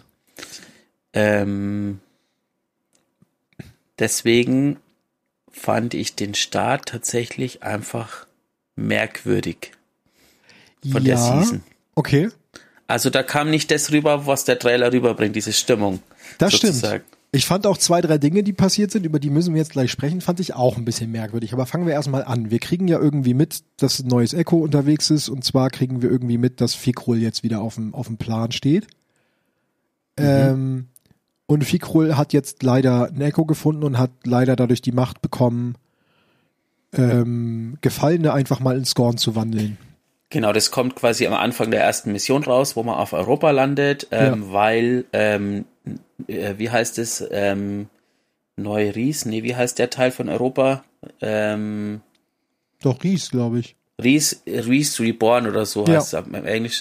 Deswegen fand ich den Start tatsächlich einfach merkwürdig von der Season. Okay. Also da kam nicht das rüber, was der Trailer rüberbringt, diese Stimmung. Das sozusagen. Stimmt. Ich fand auch 2, 3 Dinge, die passiert sind, über die müssen wir jetzt gleich sprechen, fand ich auch ein bisschen merkwürdig. Aber fangen wir erstmal an. Wir kriegen ja irgendwie mit, dass ein neues Echo unterwegs ist. Und zwar kriegen wir irgendwie mit, dass Fikrul jetzt wieder auf dem Plan steht. Und Fikrul hat jetzt leider ein Echo gefunden und hat leider dadurch die Macht bekommen, Gefallene einfach mal in Scorn zu wandeln. Genau, das kommt quasi am Anfang der ersten Mission raus, wo man auf Europa landet, weil, wie heißt es, Neu-Ries? Nee, wie heißt der Teil von Europa? Doch, Ries, glaube ich. Ries Reborn oder so heißt es im Englisch.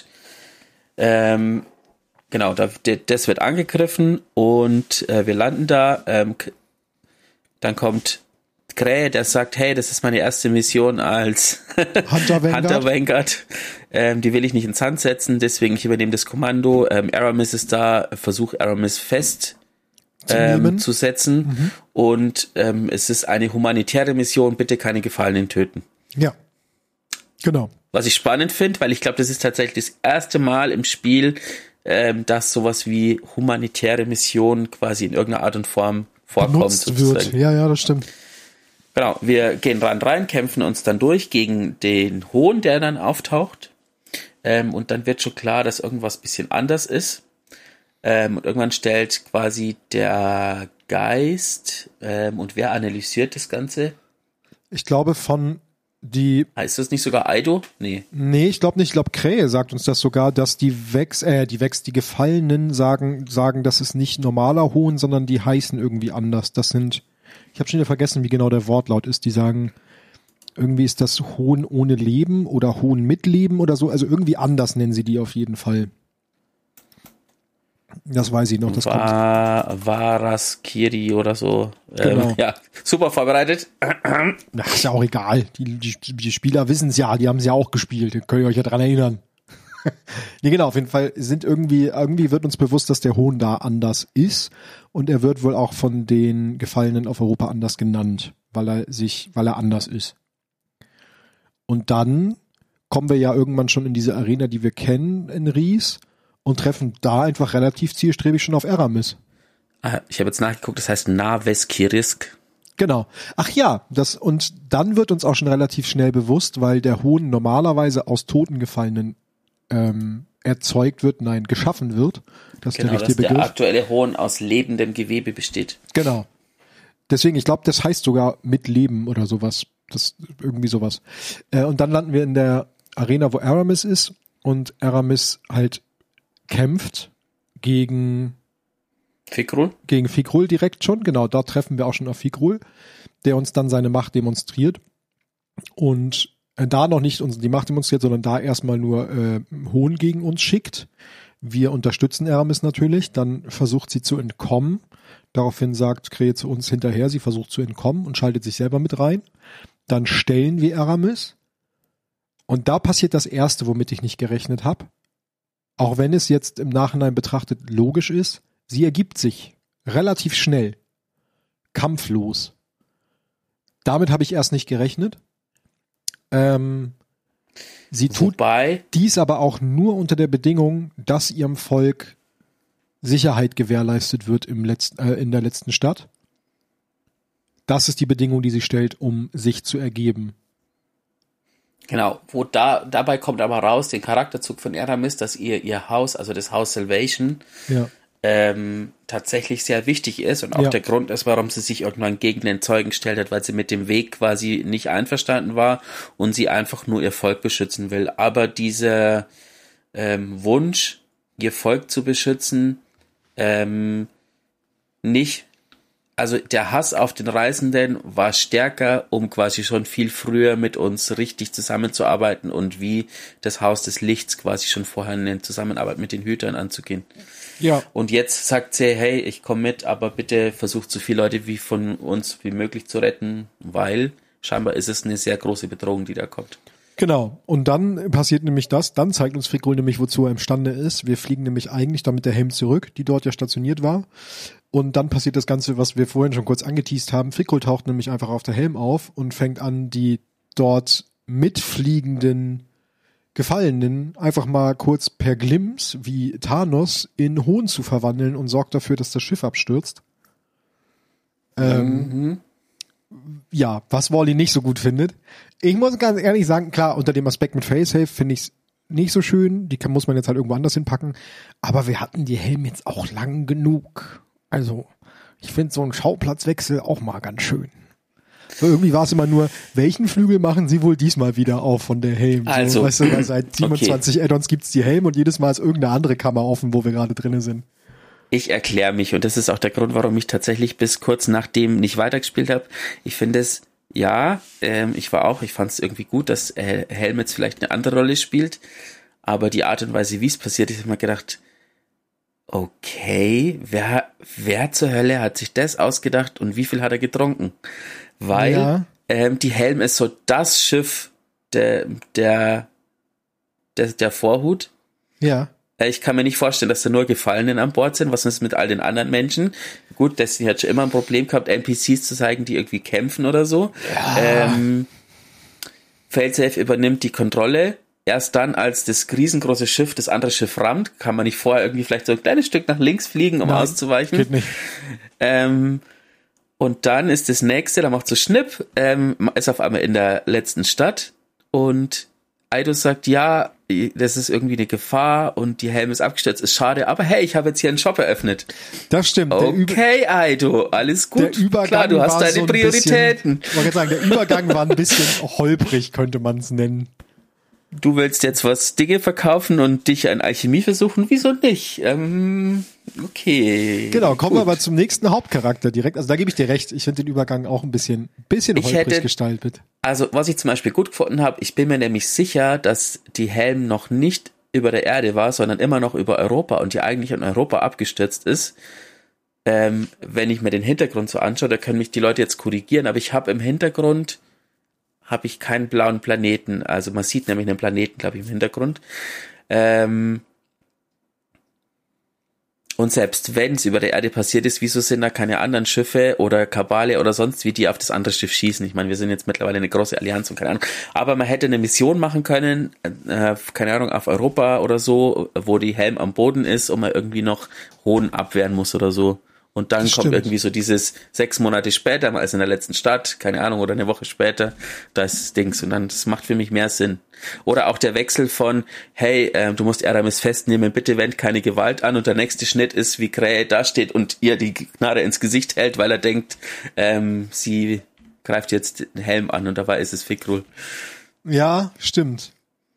Genau, das wird angegriffen und wir landen da. Dann kommt Krähe, der sagt, hey, das ist meine erste Mission als Hunter Vanguard. Die will ich nicht ins Sand setzen, deswegen ich übernehme das Kommando. Aramis ist da, versuche Aramis fest zu setzen. Und es ist eine humanitäre Mission, bitte keine Gefallenen töten. Ja, genau. Was ich spannend finde, weil ich glaube, das ist tatsächlich das erste Mal im Spiel, dass sowas wie humanitäre Mission quasi in irgendeiner Art und Form vorkommt. Wird. Ja, das stimmt. Genau, wir gehen rein, kämpfen uns dann durch gegen den Hohn, der dann auftaucht. Und dann wird schon klar, dass irgendwas ein bisschen anders ist. Und irgendwann stellt quasi der Geist, und wer analysiert das Ganze? Ich glaube Heißt das nicht sogar Aido? Nee, ich glaube nicht. Ich glaube, Krähe sagt uns das sogar, dass die Gefallenen sagen, dass es nicht normaler Hohn, sondern die heißen irgendwie anders. Ich habe schon wieder vergessen, wie genau der Wortlaut ist. Die sagen, irgendwie ist das Hohn ohne Leben oder Hohn mit Leben oder so. Also irgendwie anders nennen sie die auf jeden Fall. Das weiß ich noch. Das kommt. Varaskiri oder so. Genau. Ja, super vorbereitet. Na, ist ja auch egal. Die Spieler wissen es ja. Die haben es ja auch gespielt. Da könnt ihr euch ja dran erinnern. Nee, genau, auf jeden Fall irgendwie wird uns bewusst, dass der Hohn da anders ist und er wird wohl auch von den Gefallenen auf Europa anders genannt, weil er anders ist. Und dann kommen wir ja irgendwann schon in diese Arena, die wir kennen in Ries und treffen da einfach relativ zielstrebig schon auf Aramis. Ich habe jetzt nachgeguckt, das heißt Naveskirisk. Genau. Ach ja, und dann wird uns auch schon relativ schnell bewusst, weil der Hohn normalerweise aus toten Gefallenen geschaffen wird. Das ist der richtige Begriff. Der aktuelle Hohn aus lebendem Gewebe besteht. Genau. Deswegen, ich glaube, das heißt sogar mit Leben oder sowas. Das irgendwie sowas. Und dann landen wir in der Arena, wo Aramis ist und Aramis halt kämpft gegen Fikrul? Gegen Fikrul direkt schon. Genau, da treffen wir auch schon auf Fikrul, der uns dann seine Macht demonstriert und da noch nicht uns die Macht demonstriert, sondern da erstmal nur Hohn gegen uns schickt. Wir unterstützen Aramis natürlich, dann versucht sie zu entkommen. Daraufhin sagt Krähe zu uns hinterher, sie versucht zu entkommen und schaltet sich selber mit rein. Dann stellen wir Aramis. Und da passiert das Erste, womit ich nicht gerechnet habe. Auch wenn es jetzt im Nachhinein betrachtet logisch ist, sie ergibt sich relativ schnell. Kampflos. Damit habe ich erst nicht gerechnet. Sie tut dies aber auch nur unter der Bedingung, dass ihrem Volk Sicherheit gewährleistet wird in der letzten Stadt. Das ist die Bedingung, die sie stellt, um sich zu ergeben. Genau, dabei kommt aber raus, den Charakterzug von Aramis, dass ihr Haus, also das Haus Salvation, tatsächlich sehr wichtig ist und auch der Grund ist, warum sie sich irgendwann gegen den Zeugen gestellt hat, weil sie mit dem Weg quasi nicht einverstanden war und sie einfach nur ihr Volk beschützen will. Aber dieser Wunsch, ihr Volk zu beschützen, nicht, also der Hass auf den Reisenden war stärker, um quasi schon viel früher mit uns richtig zusammenzuarbeiten und wie das Haus des Lichts quasi schon vorher eine Zusammenarbeit mit den Hütern anzugehen. Ja. Und jetzt sagt sie, hey, ich komme mit, aber bitte versucht so viele Leute wie von uns wie möglich zu retten, weil scheinbar ist es eine sehr große Bedrohung, die da kommt. Genau. Und dann passiert nämlich das, dann zeigt uns Fikrul nämlich, wozu er imstande ist. Wir fliegen nämlich eigentlich dann mit der Helm zurück, die dort ja stationiert war. Und dann passiert das Ganze, was wir vorhin schon kurz angeteast haben. Fikrul taucht nämlich einfach auf der Helm auf und fängt an, die dort mitfliegenden Gefallenen einfach mal kurz per Glimps wie Thanos in Hohn zu verwandeln und sorgt dafür, dass das Schiff abstürzt. Ja, was Wally nicht so gut findet. Ich muss ganz ehrlich sagen, klar, unter dem Aspekt mit Failsafe finde ich es nicht so schön. Die muss man jetzt halt irgendwo anders hinpacken. Aber wir hatten die Helme jetzt auch lang genug. Also, ich finde so einen Schauplatzwechsel auch mal ganz schön. So, irgendwie war es immer nur, welchen Flügel machen sie wohl diesmal wieder auf von der Helm? Also, so, weißt du, seit 27 Add-ons gibt's die Helme und jedes Mal ist irgendeine andere Kammer offen, wo wir gerade drinnen sind. Ich erkläre mich und das ist auch der Grund, warum ich tatsächlich bis kurz nachdem nicht weitergespielt habe. Ich finde es, ich fand es irgendwie gut, dass Helm jetzt vielleicht eine andere Rolle spielt, aber die Art und Weise, wie es passiert ist, habe ich mir gedacht, okay, wer zur Hölle hat sich das ausgedacht und wie viel hat er getrunken? Weil die Helm ist so das Schiff der Vorhut. Ja. Ich kann mir nicht vorstellen, dass da nur Gefallenen an Bord sind. Was ist mit all den anderen Menschen? Gut, Destiny hat schon immer ein Problem gehabt, NPCs zu zeigen, die irgendwie kämpfen oder so. Ja. Failsafe übernimmt die Kontrolle. Erst dann, als das riesengroße Schiff das andere Schiff rammt, kann man nicht vorher irgendwie vielleicht so ein kleines Stück nach links fliegen, um auszuweichen. Geht nicht. Und dann ist das nächste, da macht so Schnipp, ist auf einmal in der letzten Stadt und Eidos sagt, ja, das ist irgendwie eine Gefahr und die Helm ist abgestürzt, ist schade, aber hey, ich habe jetzt hier einen Shop eröffnet. Das stimmt. Okay, Eido, alles gut. Der Übergang klar, du hast deine so Prioritäten. Ich wollte sagen, der Übergang war ein bisschen holprig, könnte man es nennen. Du willst jetzt was Dinge verkaufen und dich an Alchemie versuchen? Wieso nicht? Okay. Genau, kommen wir aber zum nächsten Hauptcharakter direkt. Also da gebe ich dir recht. Ich finde den Übergang auch ein bisschen holprig gestaltet. Also was ich zum Beispiel gut gefunden habe, ich bin mir nämlich sicher, dass die Helm noch nicht über der Erde war, sondern immer noch über Europa und die eigentlich in Europa abgestürzt ist. Wenn ich mir den Hintergrund so anschaue, da können mich die Leute jetzt korrigieren, aber ich habe im Hintergrund keinen blauen Planeten. Also man sieht nämlich einen Planeten, glaube ich, im Hintergrund. Und selbst wenn es über der Erde passiert ist, wieso sind da keine anderen Schiffe oder Kabale oder sonst wie, die auf das andere Schiff schießen? Ich meine, wir sind jetzt mittlerweile eine große Allianz und keine Ahnung. Aber man hätte eine Mission machen können, keine Ahnung, auf Europa oder so, wo die Helm am Boden ist und man irgendwie noch Hohn abwehren muss oder so. Und dann kommt irgendwie so dieses 6 Monate später, mal als in der letzten Stadt, keine Ahnung, oder eine Woche später, das Dings. Und dann, das macht für mich mehr Sinn. Oder auch der Wechsel von, hey, du musst Eramis festnehmen, bitte wend keine Gewalt an. Und der nächste Schnitt ist, wie Krähe da steht und ihr die Knarre ins Gesicht hält, weil er denkt, sie greift jetzt den Helm an und dabei ist es Fikrul. Ja, stimmt.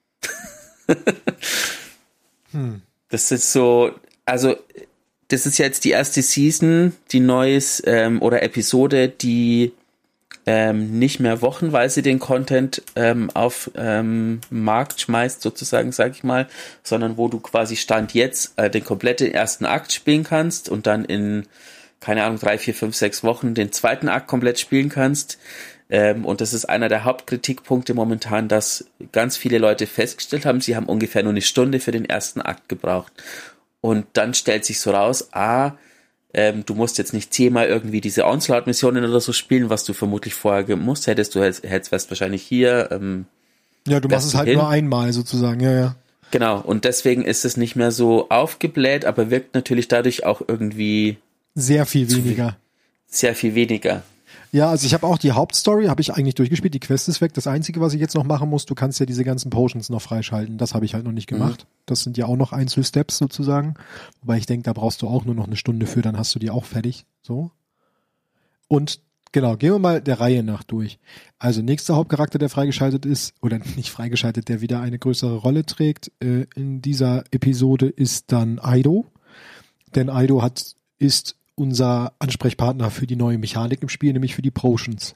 Das ist so, also das ist jetzt die erste Season, die neues oder Episode, die nicht mehr wochenweise den Content auf Markt schmeißt, sozusagen, sag ich mal, sondern wo du quasi Stand jetzt den kompletten ersten Akt spielen kannst und dann in, keine Ahnung, 3, 4, 5, 6 Wochen den zweiten Akt komplett spielen kannst. Und das ist einer der Hauptkritikpunkte momentan, dass ganz viele Leute festgestellt haben, sie haben ungefähr nur eine Stunde für den ersten Akt gebraucht. Und dann stellt sich so raus, du musst jetzt nicht 10-mal irgendwie diese Onslaught-Missionen oder so spielen, was du vermutlich vorher gemusst hättest. Du wärst wahrscheinlich hier. Ja, du machst es halt nur einmal sozusagen, ja. Genau, und deswegen ist es nicht mehr so aufgebläht, aber wirkt natürlich dadurch auch irgendwie sehr viel weniger. Sehr viel weniger. Ja, also ich habe auch die Hauptstory, habe ich eigentlich durchgespielt, die Quest ist weg. Das Einzige, was ich jetzt noch machen muss, du kannst ja diese ganzen Potions noch freischalten. Das habe ich halt noch nicht gemacht. Das sind ja auch noch Einzelsteps sozusagen. Wobei ich denke, da brauchst du auch nur noch eine Stunde für, dann hast du die auch fertig. So. Und genau, gehen wir mal der Reihe nach durch. Also nächster Hauptcharakter, der freigeschaltet ist, oder nicht freigeschaltet, der wieder eine größere Rolle trägt in dieser Episode, ist dann Eido. Denn Eido ist unser Ansprechpartner für die neue Mechanik im Spiel, nämlich für die Potions.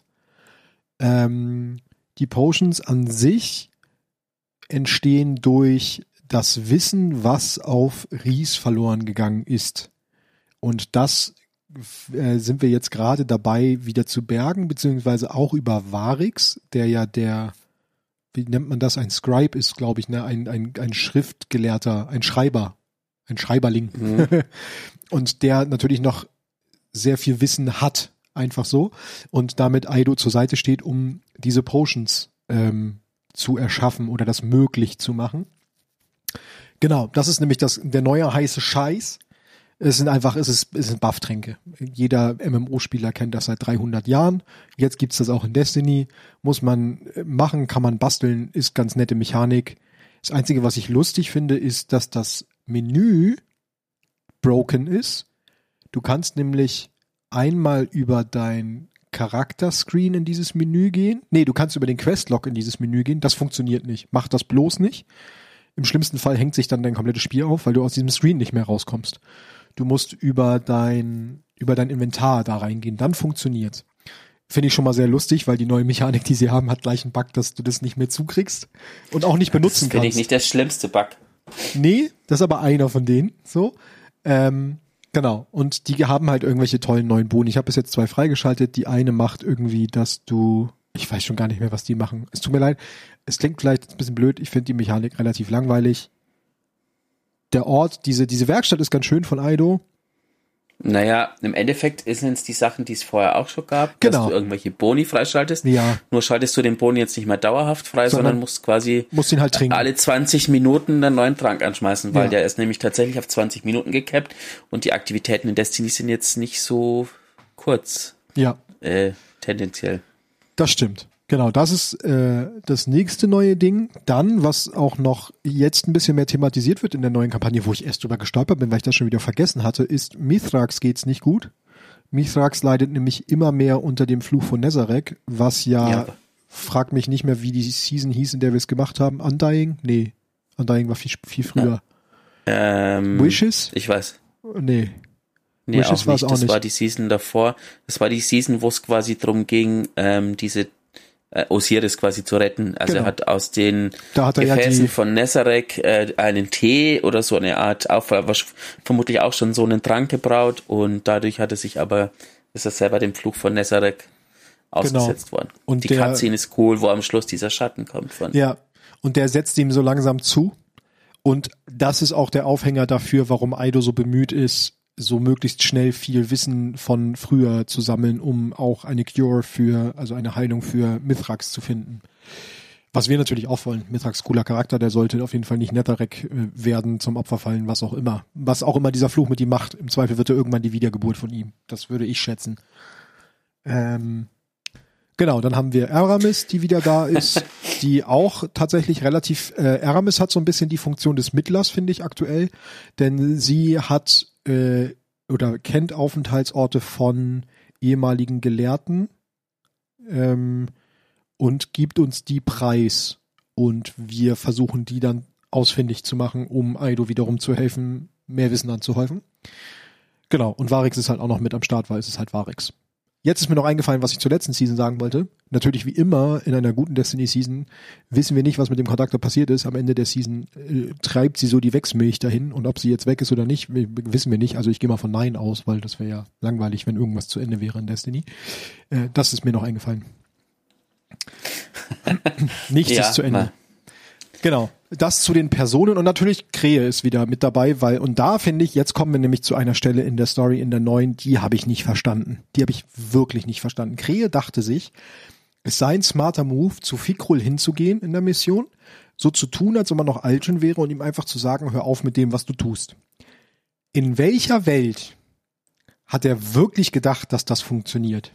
Die Potions an sich entstehen durch das Wissen, was auf Ries verloren gegangen ist. Und das sind wir jetzt gerade dabei, wieder zu bergen, beziehungsweise auch über Varix, der ja wie nennt man das, ein Scribe ist, glaube ich, ne? Ein Schriftgelehrter, ein Schreiberling. Und der natürlich noch sehr viel Wissen hat, einfach so, und damit Eido zur Seite steht, um diese Potions zu erschaffen oder das möglich zu machen. Genau, das ist nämlich der neue heiße Scheiß. Es sind Buff-Tränke. Jeder MMO-Spieler kennt das seit 300 Jahren. Jetzt gibt's das auch in Destiny. Muss man machen, kann man basteln, ist ganz nette Mechanik. Das Einzige, was ich lustig finde, ist, dass das Menü broken ist. Du kannst nämlich einmal über dein Charakterscreen in dieses Menü gehen. Nee, du kannst über den Questlog in dieses Menü gehen. Das funktioniert nicht. Mach das bloß nicht. Im schlimmsten Fall hängt sich dann dein komplettes Spiel auf, weil du aus diesem Screen nicht mehr rauskommst. Du musst über dein Inventar da reingehen. Dann funktioniert's. Finde ich schon mal sehr lustig, weil die neue Mechanik, die sie haben, hat gleich einen Bug, dass du das nicht mehr zukriegst und auch nicht benutzen kannst. Das finde ich nicht der schlimmste Bug. Nee, das ist aber einer von denen. So. Genau. Und die haben halt irgendwelche tollen neuen Boni. Ich habe bis jetzt 2 freigeschaltet. Die eine macht irgendwie, dass du, ich weiß schon gar nicht mehr, was die machen. Es tut mir leid. Es klingt vielleicht ein bisschen blöd. Ich finde die Mechanik relativ langweilig. Der Ort, diese Werkstatt ist ganz schön von Aido. Naja, im Endeffekt sind es die Sachen, die es vorher auch schon gab, Genau. dass du irgendwelche Boni freischaltest. Ja. Nur schaltest du den Boni jetzt nicht mehr dauerhaft frei, sondern musst ihn halt trinken. alle 20 Minuten einen neuen Trank anschmeißen, weil Ja. der ist nämlich tatsächlich auf 20 Minuten gekappt und die Aktivitäten in Destiny sind jetzt nicht so kurz, Ja, tendenziell. das stimmt. Genau, das ist das nächste neue Ding. Dann, was auch noch jetzt ein bisschen mehr thematisiert wird in der neuen Kampagne, wo ich erst drüber gestolpert bin, weil ich das schon wieder vergessen hatte, ist, Mithrax geht's nicht gut. Mithrax leidet nämlich immer mehr unter dem Fluch von Nezarec, was ja. Frag mich nicht mehr, wie die Season hieß, in der wir es gemacht haben. Undying? Nee, Undying war viel früher. Wishes? Ich weiß. Nee. Nee, Wishes auch war es nicht. auch Das nicht. war die Season davor. Das war die Season, wo es quasi drum ging, diese Osiris quasi zu retten. Also Genau. er hat aus den Da hat er ja Gefäßen die- von Nezarec einen Tee oder so eine Art, vermutlich auch schon so einen Trank gebraut und dadurch ist er selber dem Fluch von Nezarec ausgesetzt worden. Und die der- Cutscene ist cool, wo am Schluss dieser Schatten kommt von. Ja, und der setzt ihm so langsam zu. Und das ist auch der Aufhänger dafür, warum Aido so bemüht ist, so möglichst schnell viel Wissen von früher zu sammeln, um auch eine Cure also eine Heilung für Mithrax zu finden. Was wir natürlich auch wollen. Mithrax cooler Charakter, der sollte auf jeden Fall nicht Netherrack werden, zum Opfer fallen, was auch immer. Was auch immer dieser Fluch mit ihm macht. Im Zweifel wird er irgendwann die Wiedergeburt von ihm. Das würde ich schätzen. Genau, dann haben wir Aramis, die wieder da ist, die auch tatsächlich Aramis hat so ein bisschen die Funktion des Mittlers, finde ich aktuell, denn sie hat oder kennt Aufenthaltsorte von ehemaligen Gelehrten und gibt uns die preis und wir versuchen die dann ausfindig zu machen, um Aido wiederum zu helfen, mehr Wissen anzuhäufen. Genau, und Varix ist halt auch noch mit am Start, weil es ist halt Varix. Jetzt ist mir noch eingefallen, was ich zur letzten Season sagen wollte. Natürlich wie immer in einer guten Destiny-Season wissen wir nicht, was mit dem Charakter passiert ist. Am Ende der Season treibt sie so die Wechsmilch dahin und ob sie jetzt weg ist oder nicht, wissen wir nicht. Also ich gehe mal von Nein aus, weil das wäre ja langweilig, wenn irgendwas zu Ende wäre in Destiny. Das ist mir noch eingefallen. Nichts Ja, ist zu Ende. mal. Genau. Das zu den Personen und natürlich Krähe ist wieder mit dabei, und da finde ich, jetzt kommen wir nämlich zu einer Stelle in der Story, in der neuen, die habe ich nicht verstanden. Die habe ich wirklich nicht verstanden. Krähe dachte sich, es sei ein smarter Move, zu Fikrul hinzugehen in der Mission, so zu tun, als ob man noch Algen wäre und ihm einfach zu sagen, hör auf mit dem, was du tust. In welcher Welt hat er wirklich gedacht, dass das funktioniert?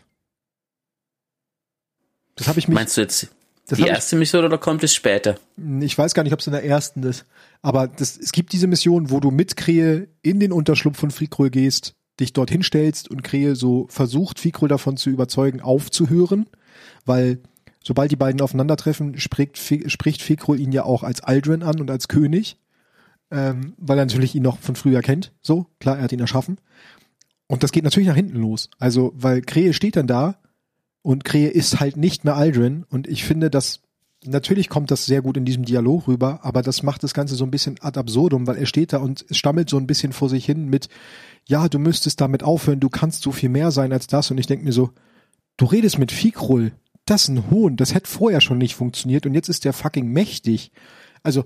Das habe ich mich... Meinst du jetzt Das die hab ich- erste Mission oder kommt es später? Ich weiß gar nicht, ob es in der ersten ist. Aber es gibt diese Mission, wo du mit Krähe in den Unterschlupf von Fikrul gehst, dich dorthin stellst und Krähe so versucht, Fikrul davon zu überzeugen, aufzuhören. Weil sobald die beiden aufeinandertreffen, spricht Fikrul ihn ja auch als Aldrin an und als König. Weil er natürlich ihn noch von früher kennt. So, klar, er hat ihn erschaffen. Und das geht natürlich nach hinten los. Also, weil Krähe steht dann da und Krähe ist halt nicht mehr Aldrin. Und ich finde, natürlich kommt das sehr gut in diesem Dialog rüber, aber das macht das Ganze so ein bisschen ad absurdum, weil er steht da und stammelt so ein bisschen vor sich hin mit, ja, du müsstest damit aufhören, du kannst so viel mehr sein als das. Und ich denke mir so, du redest mit Fikrul, das ist ein Hohn, das hätte vorher schon nicht funktioniert und jetzt ist der fucking mächtig. Also,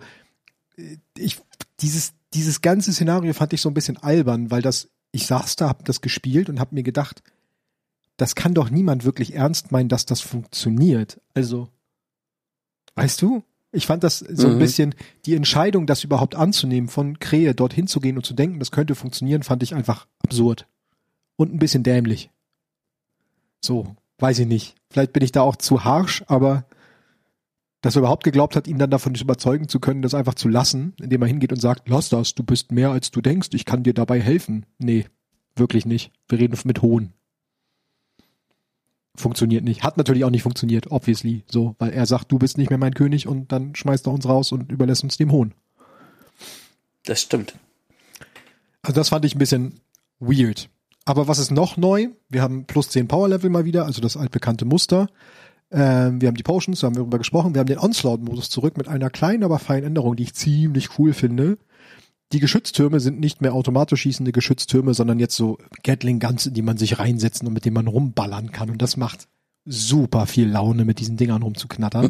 dieses ganze Szenario fand ich so ein bisschen albern, weil ich saß da, hab das gespielt und hab mir gedacht, das kann doch niemand wirklich ernst meinen, dass das funktioniert. Also, weißt du? Ich fand das so ein bisschen, die Entscheidung, das überhaupt anzunehmen, von Krähe dorthin zu gehen und zu denken, das könnte funktionieren, fand ich einfach absurd. Und ein bisschen dämlich. So, weiß ich nicht. Vielleicht bin ich da auch zu harsch, aber dass er überhaupt geglaubt hat, ihn dann davon überzeugen zu können, das einfach zu lassen, indem er hingeht und sagt, lass das, du bist mehr als du denkst, ich kann dir dabei helfen. Nee, wirklich nicht. Wir reden mit Hohn. Funktioniert nicht. Hat natürlich auch nicht funktioniert, obviously, so, weil er sagt, du bist nicht mehr mein König und dann schmeißt er uns raus und überlässt uns dem Hohn. Das stimmt. Also das fand ich ein bisschen weird. Aber was ist noch neu? Wir haben plus 10 Power-Level mal wieder, also das altbekannte Muster. Wir haben die Potions, da haben wir darüber gesprochen. Wir haben den Onslaught-Modus zurück mit einer kleinen, aber feinen Änderung, die ich ziemlich cool finde. Die Geschütztürme sind nicht mehr automatisch schießende Geschütztürme, sondern jetzt so Gatling-Guns, in die man sich reinsetzen und mit denen man rumballern kann. Und das macht super viel Laune, mit diesen Dingern rumzuknattern.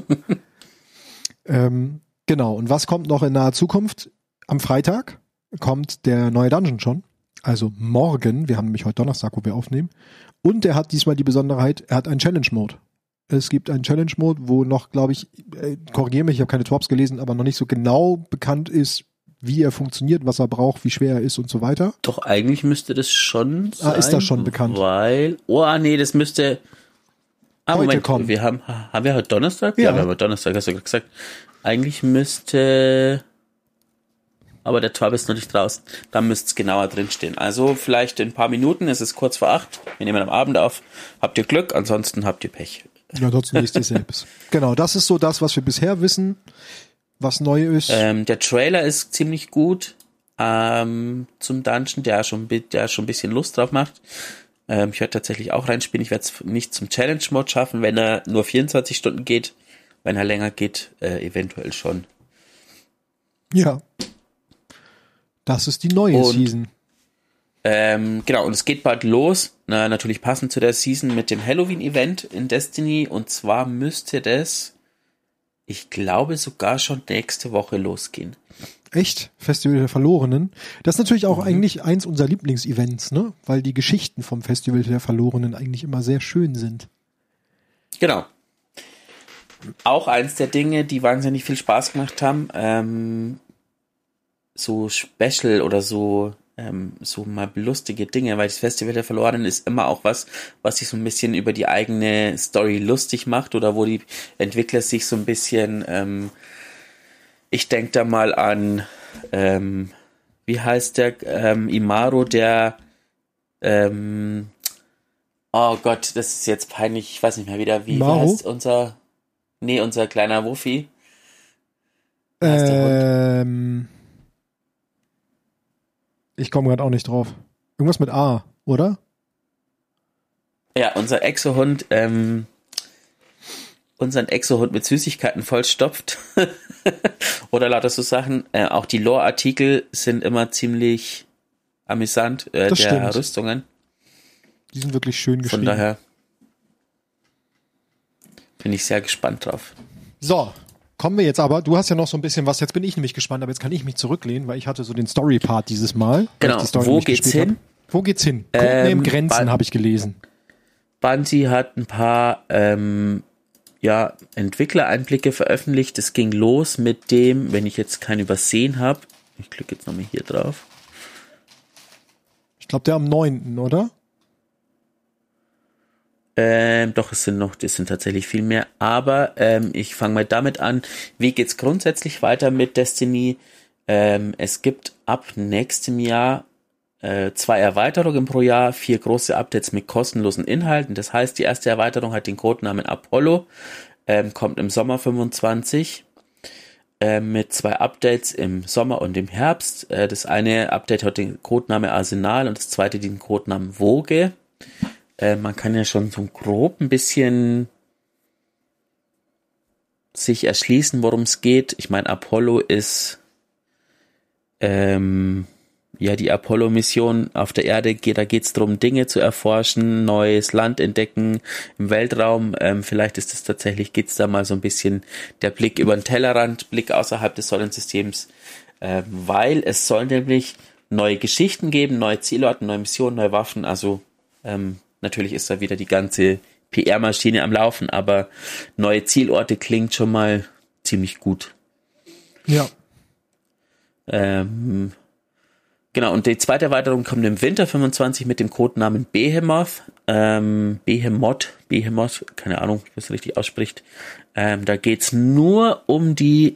Genau. Und was kommt noch in naher Zukunft? Am Freitag kommt der neue Dungeon schon. Also morgen. Wir haben nämlich heute Donnerstag, wo wir aufnehmen. Und er hat diesmal die Besonderheit, er hat einen Challenge-Mode. Es gibt einen Challenge-Mode, wo noch, glaube ich, korrigiere mich, ich habe keine Twops gelesen, aber noch nicht so genau bekannt ist, wie er funktioniert, was er braucht, wie schwer er ist und so weiter. Doch, eigentlich müsste das schon sein. Ist das schon bekannt? Weil, das müsste heute Moment, kommen. haben wir heute Donnerstag? Ja. Ja, wir haben heute Donnerstag, hast du gerade gesagt. Eigentlich müsste, aber der Tor ist noch nicht draußen. Da müsste es genauer drinstehen. Also vielleicht in ein paar Minuten, es ist kurz vor 8. Wir nehmen am Abend auf. Habt ihr Glück, ansonsten habt ihr Pech. Ja, ansonsten lest ihr selbst. Genau, das ist so das, was wir bisher wissen, was neu ist. Der Trailer ist ziemlich gut zum Dungeon, der schon ein bisschen Lust drauf macht. Ich werde tatsächlich auch reinspielen. Ich werde es nicht zum Challenge-Mode schaffen, wenn er nur 24 Stunden geht. Wenn er länger geht, eventuell schon. Ja. Das ist die neue Season. Genau, und es geht bald los. Natürlich passend zu der Season mit dem Halloween-Event in Destiny. Und zwar müsste das, ich glaube, sogar schon nächste Woche losgehen. Echt? Festival der Verlorenen. Das ist natürlich auch eigentlich eins unserer Lieblingsevents, ne? Weil die Geschichten vom Festival der Verlorenen eigentlich immer sehr schön sind. Genau. Auch eins der Dinge, die wahnsinnig viel Spaß gemacht haben, so Special oder so mal lustige Dinge, weil das Festival der Verlorenen ist immer auch was sich so ein bisschen über die eigene Story lustig macht oder wo die Entwickler sich so ein bisschen, ich denke da mal an, wie heißt der, Imaro, der, oh Gott, das ist jetzt peinlich, ich weiß nicht mehr wieder, wie heißt unser kleiner Wuffi? Wie heißt der Hund? Ich komme gerade auch nicht drauf. Irgendwas mit A, oder? Ja, unser Exo-Hund, unseren Exo-Hund mit Süßigkeiten vollstopft. Oder lauter so Sachen. Auch die Lore-Artikel sind immer ziemlich amüsant, der stimmt. Rüstungen. Die sind wirklich schön geschrieben. Von daher bin ich sehr gespannt drauf. So, kommen wir jetzt aber, du hast ja noch so ein bisschen was, jetzt bin ich nämlich gespannt, aber jetzt kann ich mich zurücklehnen, weil ich hatte so den Story-Part dieses Mal. Genau, wo geht's hin? Wo geht's hin? Codename Grenzen habe ich gelesen. Bungie hat ein paar Entwicklereinblicke veröffentlicht. Es ging los mit dem, wenn ich jetzt keinen übersehen habe, ich klicke jetzt nochmal hier drauf. Ich glaube, der am 9., oder? Doch, das sind tatsächlich viel mehr. Aber ich fange mal damit an. Wie geht's grundsätzlich weiter mit Destiny? Es gibt ab nächstem Jahr 2 Erweiterungen pro Jahr, 4 große Updates mit kostenlosen Inhalten. Das heißt, die erste Erweiterung hat den Codenamen Apollo, kommt im Sommer 25 mit 2 Updates im Sommer und im Herbst. Das eine Update hat den Codenamen Arsenal und das zweite den Codenamen Woge. Man kann ja schon so grob ein bisschen sich erschließen, worum es geht. Ich meine, Apollo ist die Apollo-Mission auf der Erde, da geht es darum, Dinge zu erforschen, neues Land entdecken im Weltraum. Vielleicht ist es tatsächlich, geht es da mal so ein bisschen der Blick über den Tellerrand, Blick außerhalb des Sonnensystems, weil es soll nämlich neue Geschichten geben, neue Zielorte, neue Missionen, neue Waffen, also natürlich ist da wieder die ganze PR-Maschine am Laufen, aber neue Zielorte klingt schon mal ziemlich gut. Ja. Genau, und die zweite Erweiterung kommt im Winter 25 mit dem Codenamen Behemoth. Behemoth, keine Ahnung, wie man es richtig ausspricht. Da geht's nur um die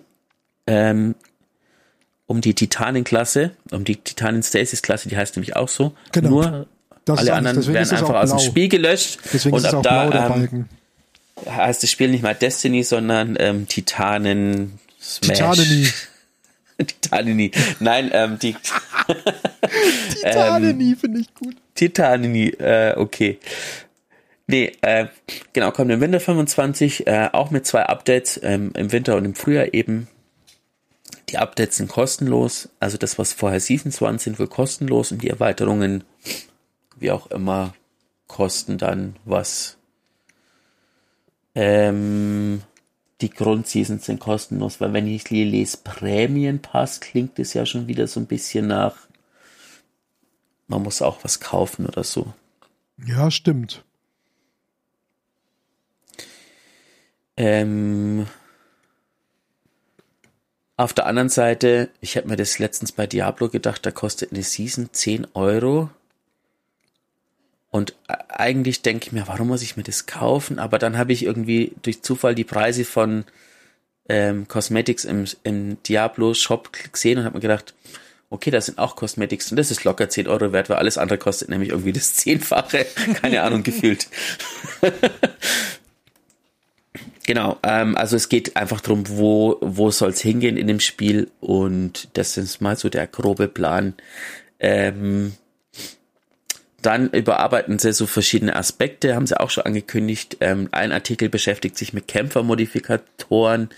Titanen-Klasse, um die Titanen-Stasis-Klasse, die heißt nämlich auch so. Genau. Nur alle anderen werden einfach aus dem Spiel gelöscht. Deswegen und ist es ab auch da blau, der Balken. heißt das Spiel nicht mal Destiny, sondern Titanen Smash. Titanini. Nein, die Titanini finde ich gut. Titanini, okay. Nee, genau, kommt im Winter 25, auch mit 2 Updates, im Winter und im Frühjahr eben. Die Updates sind kostenlos, also das, was vorher Seasons waren, sind wohl kostenlos und die Erweiterungen, wie auch immer, kosten dann was. Die Grundseasons sind kostenlos, weil wenn ich hier lese Prämienpass, klingt es ja schon wieder so ein bisschen nach, man muss auch was kaufen oder so. Ja, stimmt. Auf der anderen Seite, ich habe mir das letztens bei Diablo gedacht, da kostet eine Season 10 Euro. Und eigentlich denke ich mir, warum muss ich mir das kaufen? Aber dann habe ich irgendwie durch Zufall die Preise von Cosmetics im Diablo-Shop gesehen und habe mir gedacht, okay, das sind auch Cosmetics und das ist locker 10 Euro wert, weil alles andere kostet nämlich irgendwie das 10-fache. Keine Ahnung, gefühlt. Genau, also es geht einfach darum, wo soll es hingehen in dem Spiel und das ist mal so der grobe Plan. Dann überarbeiten sie so verschiedene Aspekte, haben sie auch schon angekündigt. Ein Artikel beschäftigt sich mit Kämpfermodifikatoren,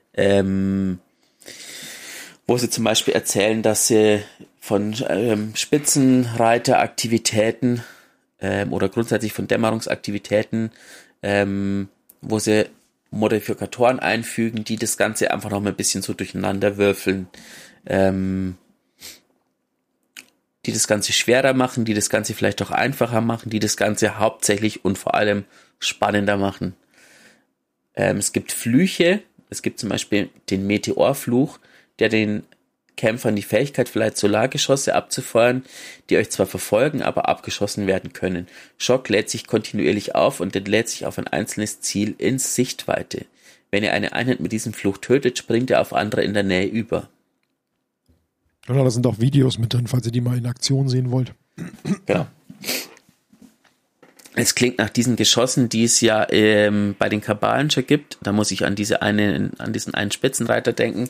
wo sie zum Beispiel erzählen, dass sie von Spitzenreiteraktivitäten oder grundsätzlich von Dämmerungsaktivitäten, wo sie Modifikatoren einfügen, die das Ganze einfach noch mal ein bisschen so durcheinander würfeln, die das Ganze schwerer machen, die das Ganze vielleicht auch einfacher machen, die das Ganze hauptsächlich und vor allem spannender machen. Es gibt Flüche, es gibt zum Beispiel den Meteorfluch, der den Kämpfern die Fähigkeit verleiht, Solargeschosse abzufeuern, die euch zwar verfolgen, aber abgeschossen werden können. Schock lädt sich kontinuierlich auf und entlädt sich auf ein einzelnes Ziel in Sichtweite. Wenn ihr eine Einheit mit diesem Fluch tötet, springt er auf andere in der Nähe über. Oder da sind auch Videos mit drin, falls ihr die mal in Aktion sehen wollt. Genau. Es klingt nach diesen Geschossen, die es ja bei den Kabalen schon gibt. Da muss ich an diesen einen Spitzenreiter denken.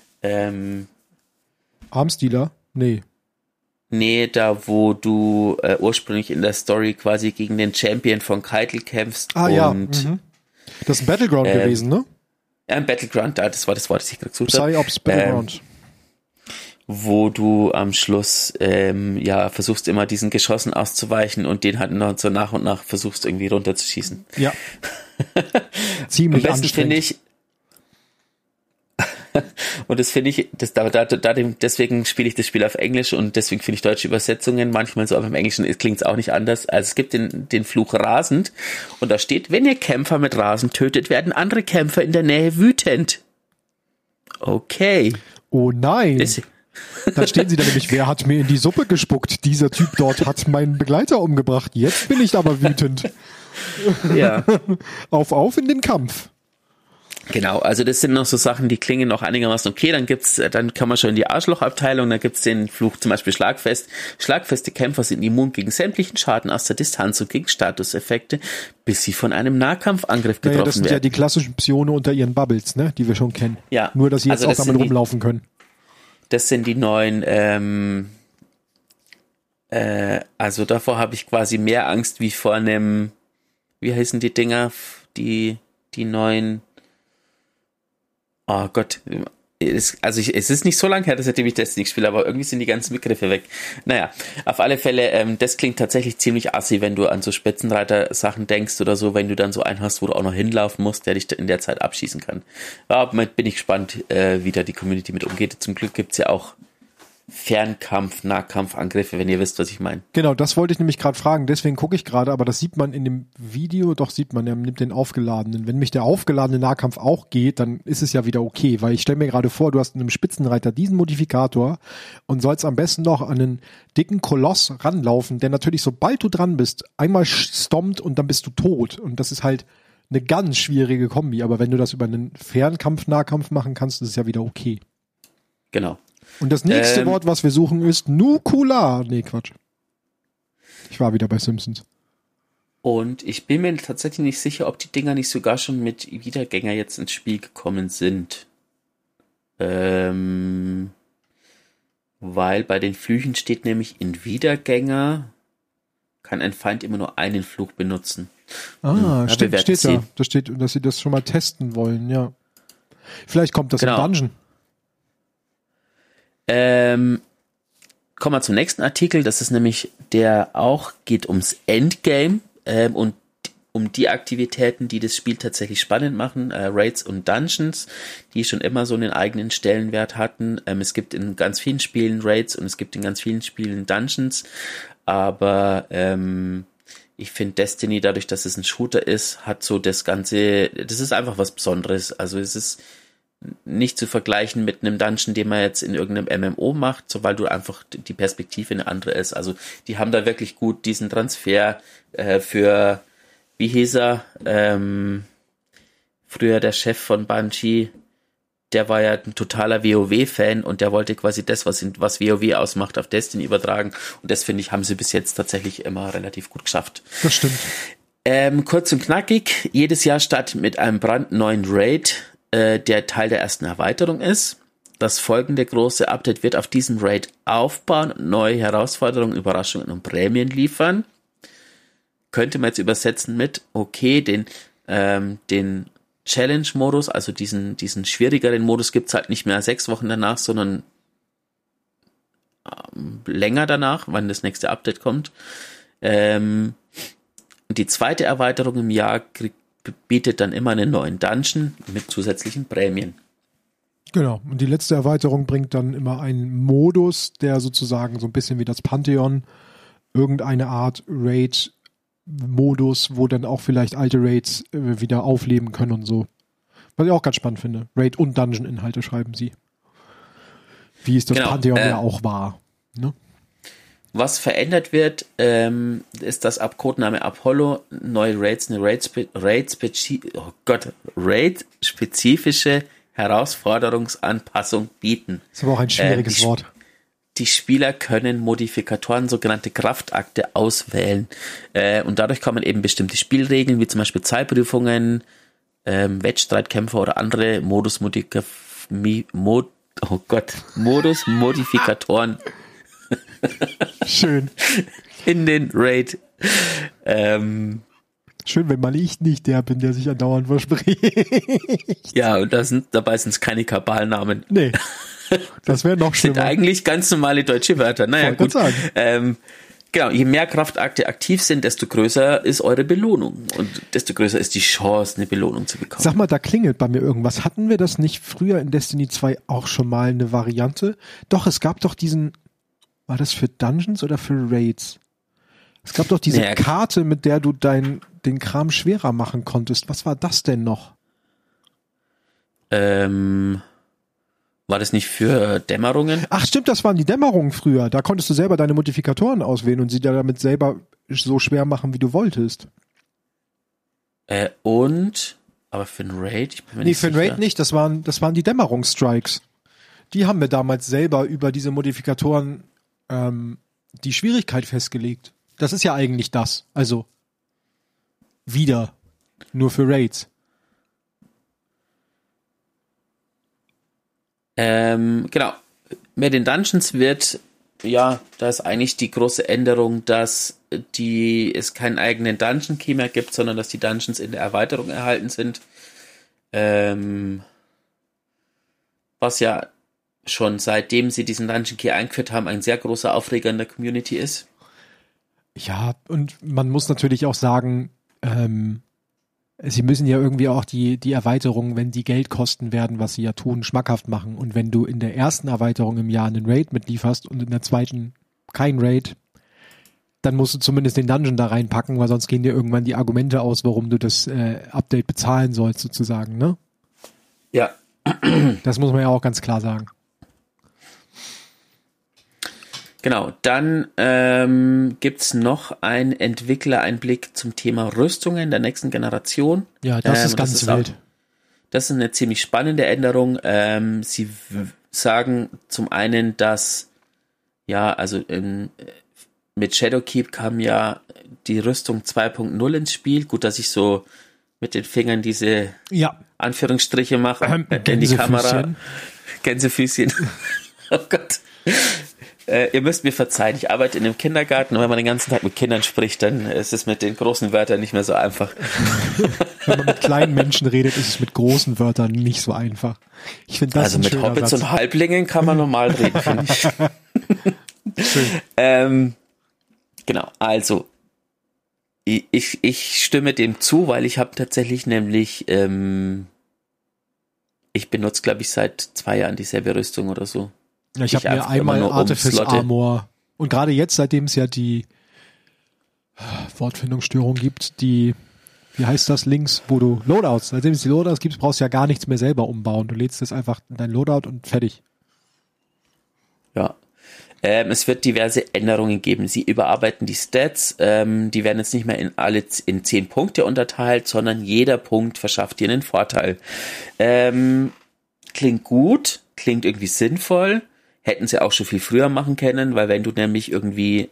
Armstealer? Nee. Nee, da wo du ursprünglich in der Story quasi gegen den Champion von Keitel kämpfst. Ja. Mhm. Das ist ein Battleground gewesen, ne? Ja, ein Battleground, das war das Wort, das ich gerade gesucht habe. Psyops Battleground. Wo du am Schluss versuchst immer diesen Geschossen auszuweichen und den halt noch so nach und nach versuchst irgendwie runterzuschießen. Ja. Ziemlich am besten anstrengend. Finde ich. Und das finde ich, deswegen spiele ich das Spiel auf Englisch und deswegen finde ich deutsche Übersetzungen manchmal so, aber im Englischen klingt es auch nicht anders. Also es gibt den Fluch rasend und da steht, wenn ihr Kämpfer mit Rasen tötet, werden andere Kämpfer in der Nähe wütend. Okay. Oh nein. Dann stehen sie da nämlich, wer hat mir in die Suppe gespuckt? Dieser Typ dort hat meinen Begleiter umgebracht. Jetzt bin ich aber wütend. Ja. Auf in den Kampf. Genau, also das sind noch so Sachen, die klingen noch einigermaßen okay. Dann kann man schon in die Arschlochabteilung, dann gibt's den Fluch zum Beispiel Schlagfest. Schlagfeste Kämpfer sind immun gegen sämtlichen Schaden aus der Distanz und gegen Statuseffekte, bis sie von einem Nahkampfangriff getroffen werden. Das sind ja die klassischen Psione unter ihren Bubbles, ne, die wir schon kennen. Ja. Nur, dass sie jetzt auch damit rumlaufen können. Das sind die neuen, also davor habe ich quasi mehr Angst wie vor einem, wie heißen die Dinger, die neuen, oh Gott, es ist nicht so lange her, seitdem ich Destiny spiele, aber irgendwie sind die ganzen Begriffe weg. Naja, auf alle Fälle, das klingt tatsächlich ziemlich assi, wenn du an so Spitzenreiter-Sachen denkst oder so, wenn du dann so einen hast, wo du auch noch hinlaufen musst, der dich in der Zeit abschießen kann. Ja, bin ich gespannt, wie da die Community mit umgeht. Zum Glück gibt's ja auch Fernkampf, Nahkampfangriffe, wenn ihr wisst, was ich meine. Genau, das wollte ich nämlich gerade fragen, deswegen gucke ich gerade, aber das sieht man in dem Video, doch sieht man, er nimmt den aufgeladenen. Wenn mich der aufgeladene Nahkampf auch geht, dann ist es ja wieder okay, weil ich stelle mir gerade vor, du hast in einem Spitzenreiter diesen Modifikator und sollst am besten noch an einen dicken Koloss ranlaufen, der natürlich, sobald du dran bist, einmal stompt und dann bist du tot. Und das ist halt eine ganz schwierige Kombi, aber wenn du das über einen Fernkampf-Nahkampf machen kannst, ist es ja wieder okay. Genau. Und das nächste Wort, was wir suchen, ist Nukular. Nee, Quatsch. Ich war wieder bei Simpsons. Und ich bin mir tatsächlich nicht sicher, ob die Dinger nicht sogar schon mit Wiedergänger jetzt ins Spiel gekommen sind. Weil bei den Flüchen steht nämlich, in Wiedergänger kann ein Feind immer nur einen Fluch benutzen. Steht da. Da steht, dass sie das schon mal testen wollen, ja. Vielleicht kommt das im Dungeon. Kommen wir zum nächsten Artikel, das ist nämlich der auch geht ums Endgame und um die Aktivitäten, die das Spiel tatsächlich spannend machen, Raids und Dungeons, die schon immer so einen eigenen Stellenwert hatten. Es gibt in ganz vielen Spielen Raids und es gibt in ganz vielen Spielen Dungeons, aber ich finde Destiny, dadurch, dass es ein Shooter ist, hat so das Ganze, das ist einfach was Besonderes. Also es ist nicht zu vergleichen mit einem Dungeon, den man jetzt in irgendeinem MMO macht, so weil du einfach die Perspektive eine andere ist. Also die haben da wirklich gut diesen Transfer für, wie hieß er, früher der Chef von Bungie, der war ja ein totaler WoW-Fan und der wollte quasi das, was WoW ausmacht, auf Destiny übertragen. Und das, finde ich, haben sie bis jetzt tatsächlich immer relativ gut geschafft. Das stimmt. Kurz und knackig, jedes Jahr startet mit einem brandneuen Raid, der Teil der ersten Erweiterung ist. Das folgende große Update wird auf diesem Raid aufbauen und neue Herausforderungen, Überraschungen und Prämien liefern. Könnte man jetzt übersetzen mit, okay, den Challenge-Modus, also diesen schwierigeren Modus gibt's halt nicht mehr 6 Wochen danach, sondern länger danach, wann das nächste Update kommt. Und die zweite Erweiterung im Jahr bietet dann immer einen neuen Dungeon mit zusätzlichen Prämien. Genau, und die letzte Erweiterung bringt dann immer einen Modus, der sozusagen so ein bisschen wie das Pantheon, irgendeine Art Raid-Modus, wo dann auch vielleicht alte Raids wieder aufleben können und so. Was ich auch ganz spannend finde. Raid- und Dungeon-Inhalte schreiben sie. Wie es das Pantheon ja auch war. Ne? Was verändert wird, ist, dass ab Codename Apollo neue Raids eine Raid-spezifische Herausforderungsanpassung bieten. Das ist aber auch ein schwieriges Wort. Die Spieler können Modifikatoren, sogenannte Kraftakte, auswählen. Und dadurch kommen eben bestimmte Spielregeln, wie zum Beispiel Zeitprüfungen, Wettstreitkämpfer oder andere Modusmodifikatoren schön in den Raid. Schön, wenn mal ich nicht der bin, der sich andauernd verspricht. Ja, und dabei sind es keine Kabalnamen. Nee, das wäre noch schlimmer. Sind eigentlich ganz normale deutsche Wörter. Naja, gut. Genau, je mehr Kraftakte aktiv sind, desto größer ist eure Belohnung. Und desto größer ist die Chance, eine Belohnung zu bekommen. Sag mal, da klingelt bei mir irgendwas. Hatten wir das nicht früher in Destiny 2 auch schon mal eine Variante? Doch, es gab doch diesen, war das für Dungeons oder für Raids? Es gab doch diese Karte, mit der du den Kram schwerer machen konntest. Was war das denn noch? War das nicht für Dämmerungen? Ach stimmt, das waren die Dämmerungen früher. Da konntest du selber deine Modifikatoren auswählen und sie dir damit selber so schwer machen, wie du wolltest. Aber für ein Raid? Ich bin mir nicht für ein Raid nicht. Das waren die Dämmerungsstrikes. Die haben wir damals selber über diese Modifikatoren die Schwierigkeit festgelegt. Das ist ja eigentlich das. Also wieder nur für Raids. Genau. Mit den Dungeons wird, da ist eigentlich die große Änderung, dass es keinen eigenen Dungeon Key mehr gibt, sondern dass die Dungeons in der Erweiterung erhalten sind. Was ja schon seitdem sie diesen Dungeon Key eingeführt haben, ein sehr großer Aufreger in der Community ist. Ja, und man muss natürlich auch sagen, sie müssen ja irgendwie auch die Erweiterungen, wenn die Geld kosten werden, was sie ja tun, schmackhaft machen. Und wenn du in der ersten Erweiterung im Jahr einen Raid mitlieferst und in der zweiten kein Raid, dann musst du zumindest den Dungeon da reinpacken, weil sonst gehen dir irgendwann die Argumente aus, warum du das Update bezahlen sollst, sozusagen, ne? Ja. Das muss man ja auch ganz klar sagen. Genau, dann gibt's noch einen Entwicklereinblick zum Thema Rüstungen der nächsten Generation. Ja, das ist ganz wild. Das ist eine ziemlich spannende Änderung. Sie sagen zum einen, dass mit Shadowkeep kam ja die Rüstung 2.0 ins Spiel. Gut, dass ich so mit den Fingern diese Anführungsstriche mache in die Kamera. Gänsefüßchen. Oh Gott. Ihr müsst mir verzeihen, ich arbeite in einem Kindergarten und wenn man den ganzen Tag mit Kindern spricht, dann ist es mit den großen Wörtern nicht mehr so einfach. Wenn man mit kleinen Menschen redet, ist es mit großen Wörtern nicht so einfach. Ich finde das also mit Hobbits und Halblingen kann man normal reden, finde ich. Schön. Genau, also ich stimme dem zu, weil ich habe tatsächlich nämlich ich benutze, glaube ich, seit 2 Jahren dieselbe Rüstung oder so. Ja, ich habe mir einmal Artifice Armor und gerade jetzt, seitdem es ja die Wortfindungsstörung gibt, wie heißt das links, wo du Loadouts, seitdem es die Loadouts gibt, brauchst du ja gar nichts mehr selber umbauen. Du lädst das einfach in dein Loadout und fertig. Ja. Es wird diverse Änderungen geben. Sie überarbeiten die Stats. Die werden jetzt nicht mehr in 10 Punkte unterteilt, sondern jeder Punkt verschafft dir einen Vorteil. Klingt gut, klingt irgendwie sinnvoll. Hätten sie auch schon viel früher machen können, weil wenn du nämlich irgendwie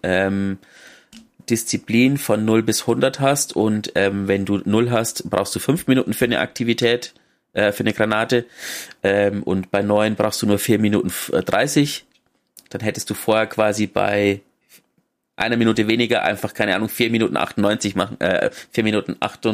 Disziplin von 0 bis 100 hast und wenn du 0 hast, brauchst du 5 Minuten für eine Aktivität, für eine Granate und bei 9 brauchst du nur 4 Minuten 30. Dann hättest du vorher quasi bei 1 Minute weniger einfach, keine Ahnung, 4 Minuten 98 machen, 4 Minuten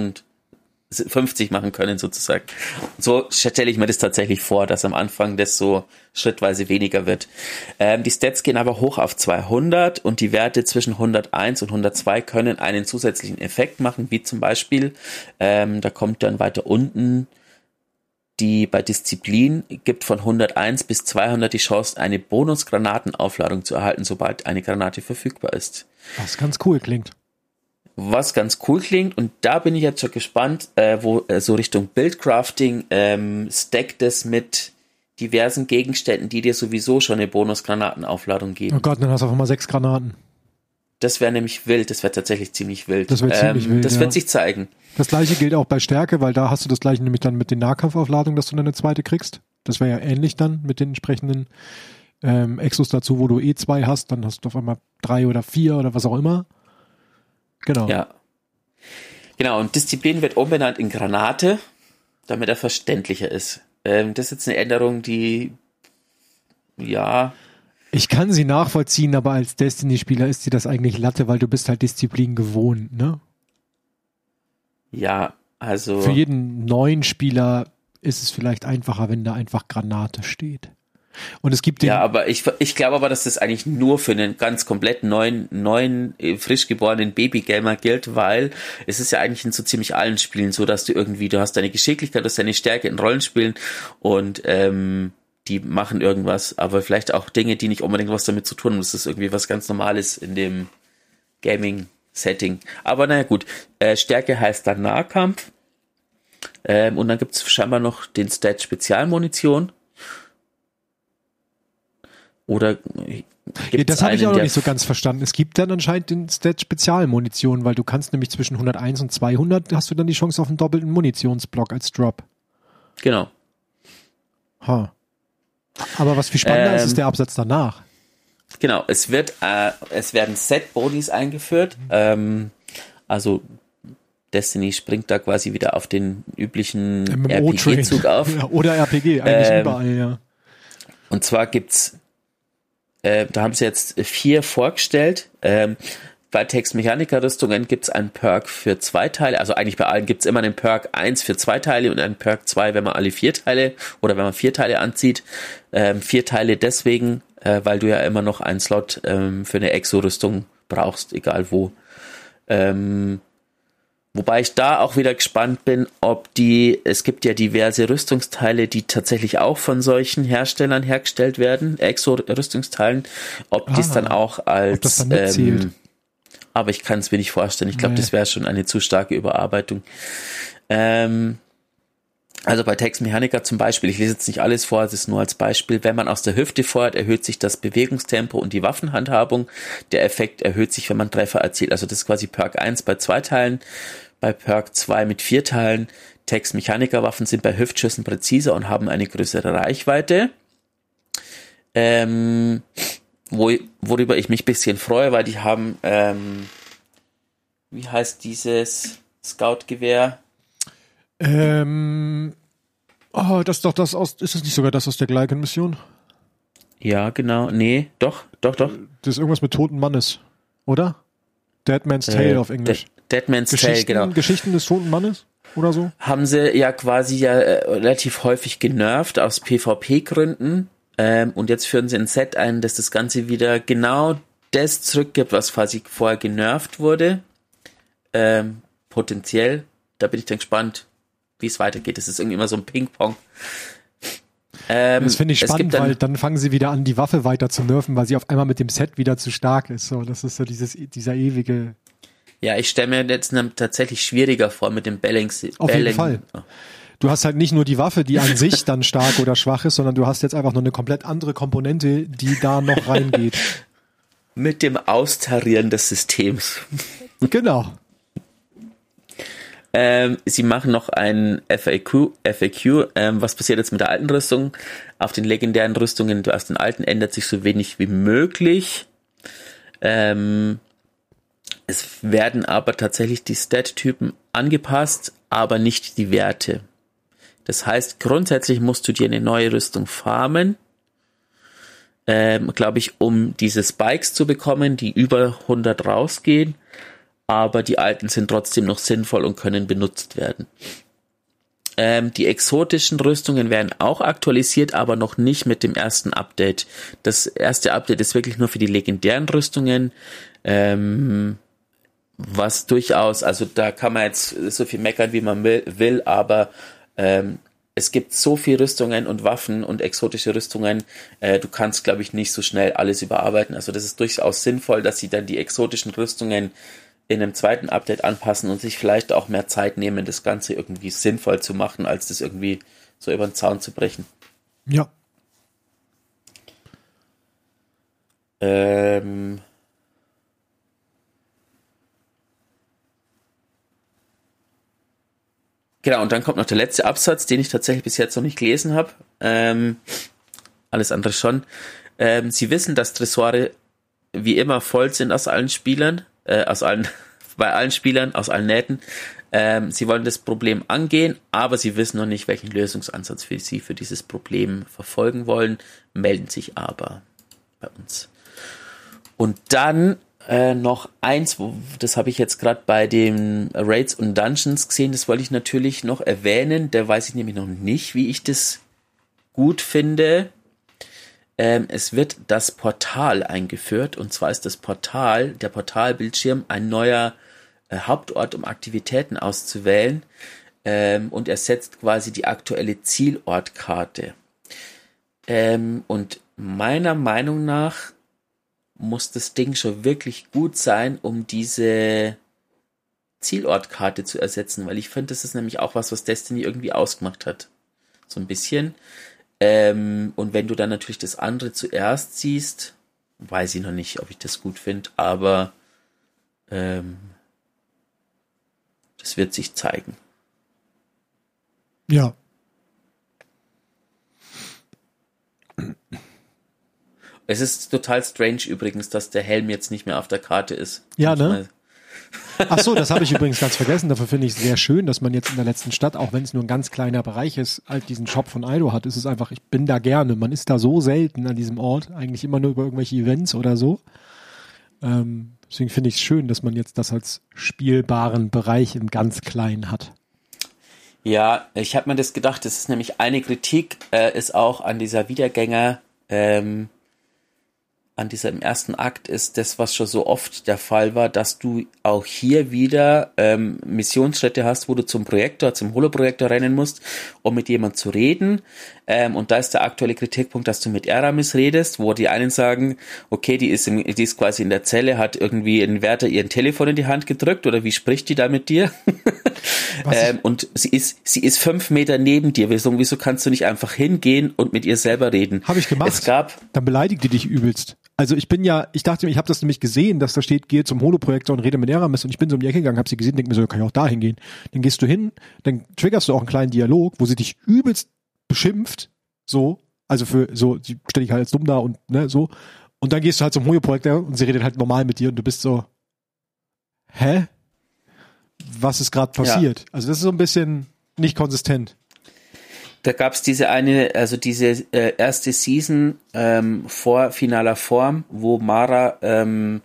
58 machen können sozusagen. So stelle ich mir das tatsächlich vor, dass am Anfang das so schrittweise weniger wird. Die Stats gehen aber hoch auf 200 und die Werte zwischen 101 und 102 können einen zusätzlichen Effekt machen, wie zum Beispiel, da kommt dann weiter unten, die bei Disziplin gibt von 101 bis 200 die Chance, eine Bonus-Granatenaufladung zu erhalten, sobald eine Granate verfügbar ist. Was ganz cool klingt. Was ganz cool klingt, und da bin ich jetzt schon gespannt, wo so Richtung Buildcrafting stackt es mit diversen Gegenständen, die dir sowieso schon eine Bonus-Granatenaufladung geben. Oh Gott, dann hast du einfach mal 6 Granaten. Das wäre nämlich wild, das wäre tatsächlich ziemlich wild. Das wäre ziemlich wild, das wird sich zeigen. Das gleiche gilt auch bei Stärke, weil da hast du das gleiche nämlich dann mit den Nahkampfaufladungen, dass du dann eine zweite kriegst. Das wäre ja ähnlich dann mit den entsprechenden Exos dazu, wo du 2 hast, dann hast du auf einmal 3 oder 4 oder was auch immer. Genau. Ja. Genau, und Disziplin wird umbenannt in Granate, damit er verständlicher ist. Das ist jetzt eine Änderung, die, ja. Ich kann sie nachvollziehen, aber als Destiny-Spieler ist dir das eigentlich Latte, weil du bist halt Disziplin gewohnt, ne? Ja, also. Für jeden neuen Spieler ist es vielleicht einfacher, wenn da einfach Granate steht. Und es gibt ja, aber ich glaube aber, dass das eigentlich nur für einen ganz komplett neuen frisch geborenen Babygamer gilt, weil es ist ja eigentlich in so ziemlich allen Spielen so, dass du hast deine Geschicklichkeit, du hast deine Stärke in Rollenspielen und die machen irgendwas, aber vielleicht auch Dinge, die nicht unbedingt was damit zu tun haben. Das ist irgendwie was ganz Normales in dem Gaming-Setting. Aber naja gut, Stärke heißt dann Nahkampf und dann gibt es scheinbar noch den Stat Spezialmunition. Oder das habe ich auch noch nicht so ganz verstanden. Es gibt dann anscheinend den Stat Spezialmunition, weil du kannst nämlich zwischen 101 und 200 hast du dann die Chance auf einen doppelten Munitionsblock als Drop. Genau. Ha. Aber was viel spannender ist der Absatz danach. Genau, es werden Set-Bodies eingeführt. Also Destiny springt da quasi wieder auf den üblichen RPG-Zug auf. Ja, oder RPG, eigentlich überall, ja. Und zwar gibt's da haben sie jetzt 4 vorgestellt. Bei Textmechaniker-Rüstungen gibt's einen Perk für 2 Teile. Also eigentlich bei allen gibt's immer einen Perk 1 für 2 Teile und einen Perk 2, wenn man alle 4 Teile oder wenn man 4 Teile anzieht. 4 Teile deswegen, weil du ja immer noch einen Slot für eine Exo-Rüstung brauchst, egal wo. Wobei ich da auch wieder gespannt bin, es gibt ja diverse Rüstungsteile, die tatsächlich auch von solchen Herstellern hergestellt werden, Exo-Rüstungsteilen, ob dies dann auch als, ob das dann mitzählt. Aber ich kann es mir nicht vorstellen. Ich glaube, das wäre schon eine zu starke Überarbeitung. Also bei Tex Mechanica zum Beispiel, ich lese jetzt nicht alles vor, es ist nur als Beispiel, wenn man aus der Hüfte feuert, erhöht sich das Bewegungstempo und die Waffenhandhabung. Der Effekt erhöht sich, wenn man Treffer erzielt. Also das ist quasi Perk 1 bei 2 Teilen, bei Perk 2 mit 4 Teilen. Tex Mechanica Waffen sind bei Hüftschüssen präziser und haben eine größere Reichweite. Worüber ich mich ein bisschen freue, weil die haben, wie heißt dieses Scout-Gewehr? Das ist doch das ist das nicht sogar das aus der Gleichen-Mission? Ja, genau. Nee, doch. Das ist irgendwas mit toten Mannes, oder? Dead Man's Tale auf Englisch. Dead Man's Tale, genau. Geschichten des toten Mannes oder so? Haben sie ja quasi relativ häufig genervt aus PvP-Gründen. Und jetzt führen sie ein Set ein, dass das Ganze wieder genau das zurückgibt, was quasi vorher genervt wurde. Potenziell. Da bin ich dann gespannt, wie es weitergeht. Das ist irgendwie immer so ein Ping-Pong. Das finde ich spannend, weil dann fangen sie wieder an, die Waffe weiter zu nerven, weil sie auf einmal mit dem Set wieder zu stark ist. So, das ist so dieser ewige... Ja, ich stelle mir jetzt tatsächlich schwieriger vor mit dem Balancing. Auf jeden Fall. Du hast halt nicht nur die Waffe, die an sich dann stark oder schwach ist, sondern du hast jetzt einfach noch eine komplett andere Komponente, die da noch reingeht. Mit dem Austarieren des Systems. Genau. Sie machen noch ein FAQ, was passiert jetzt mit der alten Rüstung? Auf den legendären Rüstungen aus den alten ändert sich so wenig wie möglich. Es werden aber tatsächlich die Stat-Typen angepasst, aber nicht die Werte. Das heißt, grundsätzlich musst du dir eine neue Rüstung farmen, glaube ich, um diese Spikes zu bekommen, die über 100 rausgehen. Aber die alten sind trotzdem noch sinnvoll und können benutzt werden. Die exotischen Rüstungen werden auch aktualisiert, aber noch nicht mit dem ersten Update. Das erste Update ist wirklich nur für die legendären Rüstungen, was durchaus, also da kann man jetzt so viel meckern, wie man will, aber es gibt so viel Rüstungen und Waffen und exotische Rüstungen, du kannst, glaube ich, nicht so schnell alles überarbeiten. Also das ist durchaus sinnvoll, dass sie dann die exotischen Rüstungen in einem zweiten Update anpassen und sich vielleicht auch mehr Zeit nehmen, das Ganze irgendwie sinnvoll zu machen, als das irgendwie so über den Zaun zu brechen. Ja. Genau, und dann kommt noch der letzte Absatz, den ich tatsächlich bis jetzt noch nicht gelesen habe. Alles andere schon. Sie wissen, dass Tresore wie immer voll sind aus allen Spielern, bei allen Spielern, aus allen Nähten. Sie wollen das Problem angehen, aber sie wissen noch nicht, welchen Lösungsansatz sie für dieses Problem verfolgen wollen, melden sich aber bei uns. Und dann noch eins, das habe ich jetzt gerade bei den Raids und Dungeons gesehen, das wollte ich natürlich noch erwähnen, da weiß ich nämlich noch nicht, wie ich das gut finde. Es wird das Portal eingeführt, und zwar ist der Portalbildschirm ein neuer Hauptort, um Aktivitäten auszuwählen, und ersetzt quasi die aktuelle Zielortkarte. Und meiner Meinung nach muss das Ding schon wirklich gut sein, um diese Zielortkarte zu ersetzen, weil ich finde, das ist nämlich auch was Destiny irgendwie ausgemacht hat. So ein bisschen. Und wenn du dann natürlich das andere zuerst siehst, weiß ich noch nicht, ob ich das gut finde, aber das wird sich zeigen. Ja. Es ist total strange übrigens, dass der Helm jetzt nicht mehr auf der Karte ist. Ja, ne? Ach so, das habe ich übrigens ganz vergessen. Dafür finde ich es sehr schön, dass man jetzt in der letzten Stadt, auch wenn es nur ein ganz kleiner Bereich ist, halt diesen Shop von Aido hat. Es ist einfach, ich bin da gerne. Man ist da so selten an diesem Ort, eigentlich immer nur über irgendwelche Events oder so. Deswegen finde ich es schön, dass man jetzt das als spielbaren Bereich im ganz Kleinen hat. Ja, ich habe mir das gedacht, das ist nämlich eine Kritik, ist auch an dieser Wiedergänger, an diesem ersten Akt ist das, was schon so oft der Fall war, dass du auch hier wieder Missionsschritte hast, wo du zum Holo-Projektor rennen musst, um mit jemand zu reden. Und da ist der aktuelle Kritikpunkt, dass du mit Eramis redest, wo die einen sagen, okay, die ist quasi in der Zelle, hat irgendwie in Wärter ihren Telefon in die Hand gedrückt, oder wie spricht die da mit dir? Und sie ist 5 Meter neben dir. Wieso kannst du nicht einfach hingehen und mit ihr selber reden? Habe ich gemacht. Dann beleidigt die dich übelst. Also ich dachte mir, ich habe das nämlich gesehen, dass da steht, gehe zum Holo-Projektor und rede mit Eramis, und ich bin so um die Ecke gegangen, habe sie gesehen, denke mir so, kann ich auch da hingehen. Dann gehst du hin, dann triggerst du auch einen kleinen Dialog, wo sie dich übelst beschimpft, so, also sie stelle ich halt als dumm da und ne, so. Und dann gehst du halt zum Holo-Projektor und sie redet halt normal mit dir und du bist so, hä? Was ist gerade passiert? Ja. Also das ist so ein bisschen nicht konsistent. Da gab's diese erste Season vor finaler Form, wo Mara in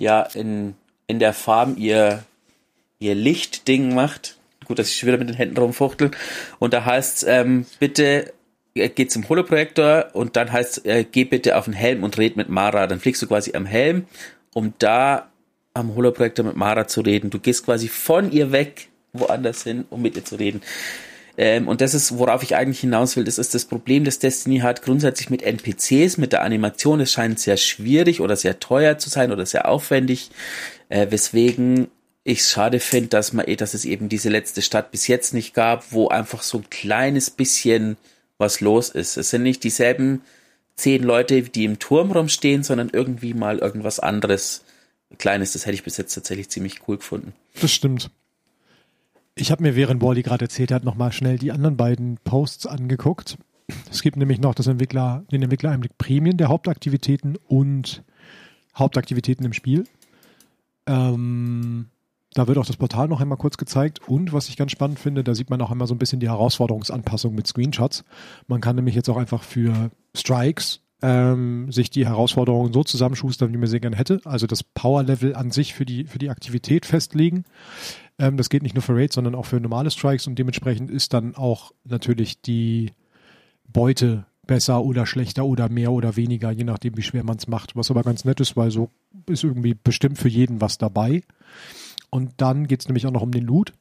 der Farm ihr Lichtding macht. Gut, dass ich schon wieder mit den Händen rumfuchtel. Und da heißt's, bitte geh zum Holoprojektor, und dann heißt's, geh bitte auf den Helm und red mit Mara. Dann fliegst du quasi am Helm, um da am Holoprojektor mit Mara zu reden. Du gehst quasi von ihr weg, woanders hin, um mit ihr zu reden. Und das ist, worauf ich eigentlich hinaus will, das ist das Problem, das Destiny hat grundsätzlich mit NPCs, mit der Animation. Es scheint sehr schwierig oder sehr teuer zu sein oder sehr aufwendig, weswegen ich es schade finde, dass es eben diese letzte Stadt bis jetzt nicht gab, wo einfach so ein kleines bisschen was los ist. Es sind nicht dieselben 10 Leute, die im Turm rumstehen, sondern irgendwie mal irgendwas anderes Kleines. Das hätte ich bis jetzt tatsächlich ziemlich cool gefunden. Das stimmt. Ich habe mir, während Wally gerade erzählt hat, nochmal schnell die anderen beiden Posts angeguckt. Es gibt nämlich noch den Entwicklereinblick Prämien der Hauptaktivitäten und Hauptaktivitäten im Spiel. Da wird auch das Portal noch einmal kurz gezeigt, und was ich ganz spannend finde, da sieht man auch einmal so ein bisschen die Herausforderungsanpassung mit Screenshots. Man kann nämlich jetzt auch einfach für Strikes sich die Herausforderungen so zusammenschustern, wie man sie gerne hätte. Also das Power-Level an sich für die Aktivität festlegen. Das geht nicht nur für Raids, sondern auch für normale Strikes, und dementsprechend ist dann auch natürlich die Beute besser oder schlechter oder mehr oder weniger, je nachdem, wie schwer man es macht. Was aber ganz nett ist, weil so ist irgendwie bestimmt für jeden was dabei. Und dann geht es nämlich auch noch um den Loot.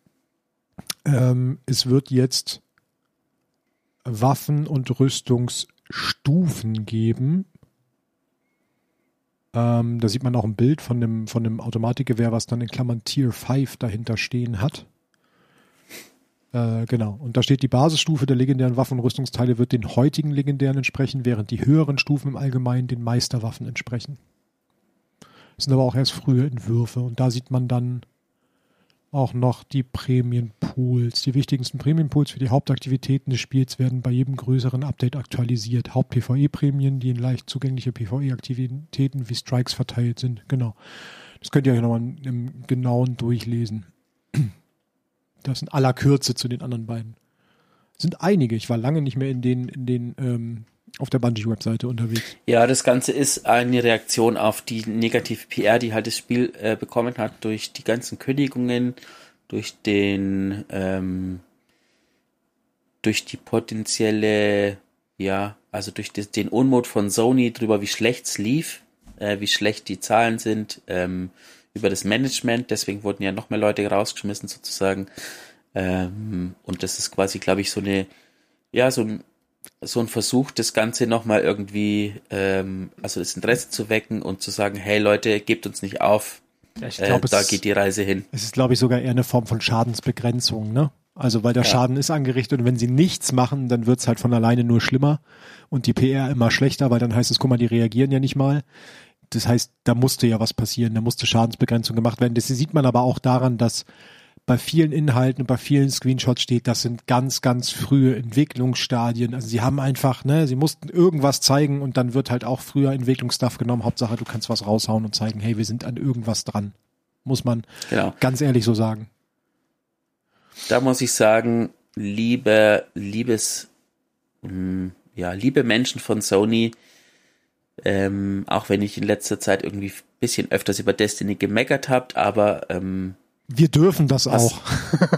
Es wird jetzt Waffen- und Rüstungsstufen geben. Da sieht man auch ein Bild von dem Automatikgewehr, was dann in Klammern Tier 5 dahinter stehen hat. Genau. Und da steht, die Basisstufe der legendären Waffen und Rüstungsteile wird den heutigen legendären entsprechen, während die höheren Stufen im Allgemeinen den Meisterwaffen entsprechen. Das sind aber auch erst frühe Entwürfe, und da sieht man dann auch noch die Prämienpools. Die wichtigsten Prämienpools für die Hauptaktivitäten des Spiels werden bei jedem größeren Update aktualisiert. Haupt-PvE-Prämien, die in leicht zugängliche PvE-Aktivitäten wie Strikes verteilt sind. Genau. Das könnt ihr euch nochmal im Genauen durchlesen. Das in aller Kürze zu den anderen beiden. Sind einige. Ich war lange nicht mehr in den auf der Bungie-Webseite unterwegs. Ja, das Ganze ist eine Reaktion auf die negative PR, die halt das Spiel bekommen hat, durch die ganzen Kündigungen, durch die potenzielle, also durch den Unmut von Sony drüber, wie schlecht es lief, wie schlecht die Zahlen sind, über das Management. Deswegen wurden ja noch mehr Leute rausgeschmissen sozusagen. Und das ist quasi, glaube ich, so ein Versuch, das Ganze nochmal irgendwie, also das Interesse zu wecken und zu sagen, hey Leute, gebt uns nicht auf, da geht die Reise hin. Es ist, glaube ich, sogar eher eine Form von Schadensbegrenzung, ne? Also weil der Schaden ist angerichtet, und wenn sie nichts machen, dann wird's halt von alleine nur schlimmer und die PR immer schlechter, weil dann heißt es, guck mal, die reagieren ja nicht mal. Das heißt, da musste ja was passieren, da musste Schadensbegrenzung gemacht werden. Das sieht man aber auch daran, dass bei vielen Inhalten und bei vielen Screenshots steht, das sind ganz, ganz frühe Entwicklungsstadien. Also sie haben einfach, sie mussten irgendwas zeigen, und dann wird halt auch früher Entwicklungsstuff genommen. Hauptsache, du kannst was raushauen und zeigen, hey, wir sind an irgendwas dran. Muss man ganz ehrlich so sagen. Da muss ich sagen, liebe Menschen von Sony, auch wenn ich in letzter Zeit irgendwie ein bisschen öfters über Destiny gemeckert habe, aber wir dürfen das auch.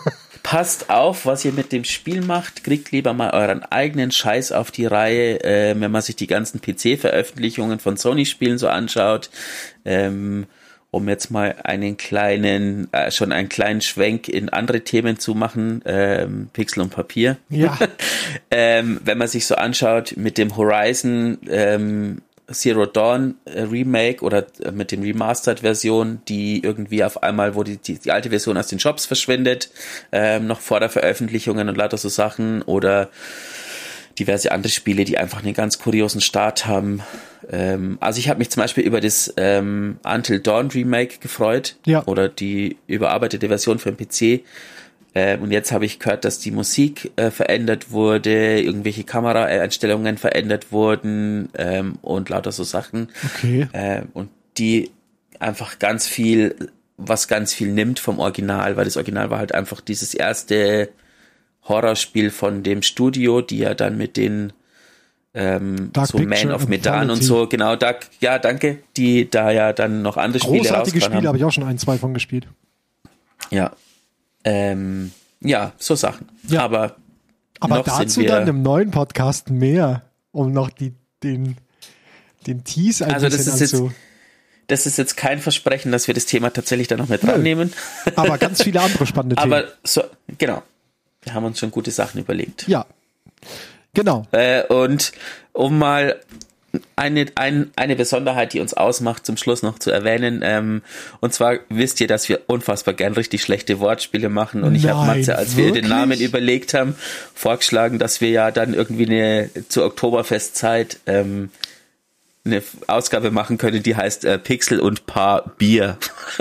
passt auf, was ihr mit dem Spiel macht, kriegt lieber mal euren eigenen Scheiß auf die Reihe, wenn man sich die ganzen PC-Veröffentlichungen von Sony-Spielen so anschaut, um jetzt mal schon einen kleinen Schwenk in andere Themen zu machen, Pixel und Papier. Ja. Wenn man sich so anschaut mit dem Horizon Zero Dawn Remake oder mit den Remastered-Versionen, die irgendwie auf einmal, wo die alte Version aus den Shops verschwindet, noch vor der Veröffentlichung und lauter so Sachen, oder diverse andere Spiele, die einfach einen ganz kuriosen Start haben. Also ich habe mich zum Beispiel über das Until Dawn Remake gefreut, ja, oder die überarbeitete Version für den PC. Und jetzt habe ich gehört, dass die Musik verändert wurde, irgendwelche Kameraeinstellungen verändert wurden und lauter so Sachen. Okay. Und die einfach ganz viel nimmt vom Original, weil das Original war halt einfach dieses erste Horrorspiel von dem Studio, die ja dann mit den so Man of Medan und so, genau, ja, danke, die da ja dann noch andere Spiele rausgebracht haben. Großartige Spiele, habe ich auch schon 2 von gespielt. Ja. Ja, so Sachen. Ja. Aber dazu dann im neuen Podcast mehr, um noch den Tease ein bisschen das ist jetzt kein Versprechen, dass wir das Thema tatsächlich dann noch mit dran nehmen. Aber ganz viele andere spannende Themen. Aber so, genau. Wir haben uns schon gute Sachen überlegt. Ja, genau. Und um mal eine Besonderheit, die uns ausmacht, zum Schluss noch zu erwähnen, und zwar wisst ihr, dass wir unfassbar gern richtig schlechte Wortspiele machen, und ich habe Matze, als wir den Namen überlegt haben, vorgeschlagen, dass wir ja dann irgendwie zur Oktoberfestzeit eine Ausgabe machen können, die heißt Pixel und Paar Bier.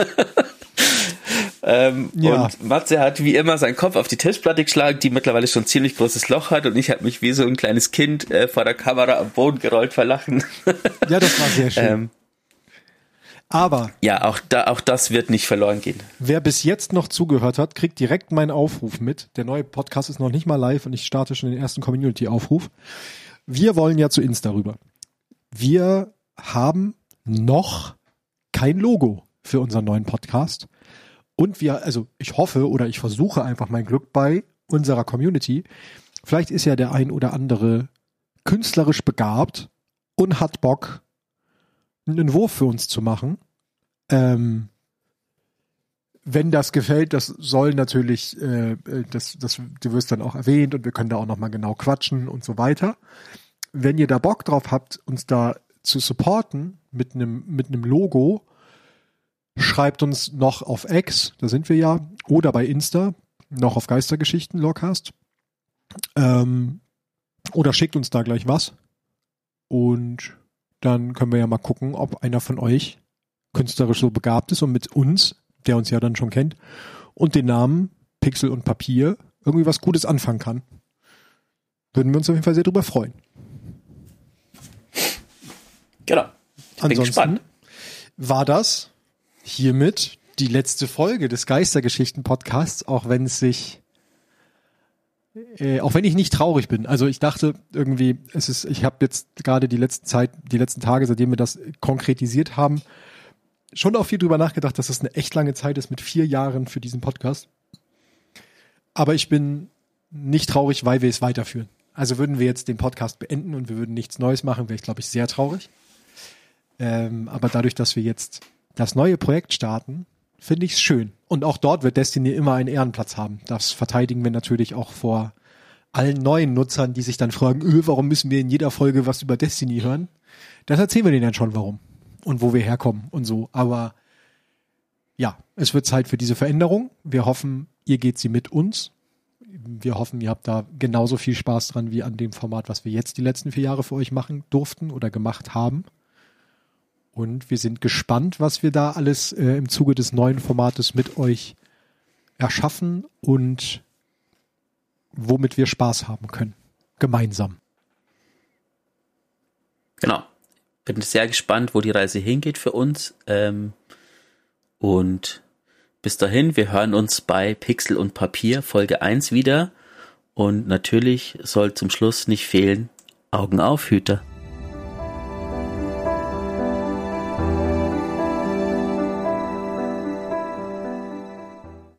Ja. Und Matze hat wie immer seinen Kopf auf die Tischplatte geschlagen, die mittlerweile schon ein ziemlich großes Loch hat, und ich habe mich wie so ein kleines Kind vor der Kamera am Boden gerollt vor Lachen. Ja, das war sehr schön. Aber ja, auch das wird nicht verloren gehen. Wer bis jetzt noch zugehört hat, kriegt direkt meinen Aufruf mit. Der neue Podcast ist noch nicht mal live und ich starte schon den ersten Community-Aufruf. Wir wollen ja zu Insta rüber. Wir haben noch kein Logo für unseren neuen Podcast. Und ich hoffe oder ich versuche einfach mein Glück bei unserer Community. Vielleicht ist ja der ein oder andere künstlerisch begabt und hat Bock, einen Entwurf für uns zu machen. Wenn das gefällt, das soll natürlich, du wirst dann auch erwähnt und wir können da auch nochmal genau quatschen und so weiter. Wenn ihr da Bock drauf habt, uns da zu supporten mit einem Logo, schreibt uns noch auf X, da sind wir ja, oder bei Insta, noch auf Geistergeschichten, Logcast. Oder schickt uns da gleich was. Und dann können wir ja mal gucken, ob einer von euch künstlerisch so begabt ist und mit uns, der uns ja dann schon kennt, und den Namen Pixel und Papier irgendwie was Gutes anfangen kann. Würden wir uns auf jeden Fall sehr drüber freuen. Genau. Ich bin gespannt. War das hiermit die letzte Folge des Geistergeschichten-Podcasts, auch wenn ich nicht traurig bin. Also ich dachte irgendwie, ich habe jetzt gerade die letzten Tage, seitdem wir das konkretisiert haben, schon auch viel drüber nachgedacht, dass das eine echt lange Zeit ist mit 4 Jahren für diesen Podcast. Aber ich bin nicht traurig, weil wir es weiterführen. Also würden wir jetzt den Podcast beenden und wir würden nichts Neues machen, wäre ich, glaube ich, sehr traurig. Aber dadurch, dass wir jetzt das neue Projekt starten, finde ich es schön. Und auch dort wird Destiny immer einen Ehrenplatz haben. Das verteidigen wir natürlich auch vor allen neuen Nutzern, die sich dann fragen, warum müssen wir in jeder Folge was über Destiny hören? Das erzählen wir denen dann schon, warum und wo wir herkommen und so. Aber ja, es wird Zeit für diese Veränderung. Wir hoffen, ihr geht sie mit uns. Wir hoffen, ihr habt da genauso viel Spaß dran wie an dem Format, was wir jetzt die letzten 4 Jahre für euch machen durften oder gemacht haben. Und wir sind gespannt, was wir da alles im Zuge des neuen Formates mit euch erschaffen und womit wir Spaß haben können. Gemeinsam. Genau. Bin sehr gespannt, wo die Reise hingeht für uns. Und bis dahin, wir hören uns bei Pixel und Papier Folge 1 wieder. Und natürlich soll zum Schluss nicht fehlen, Augen auf, Hüter.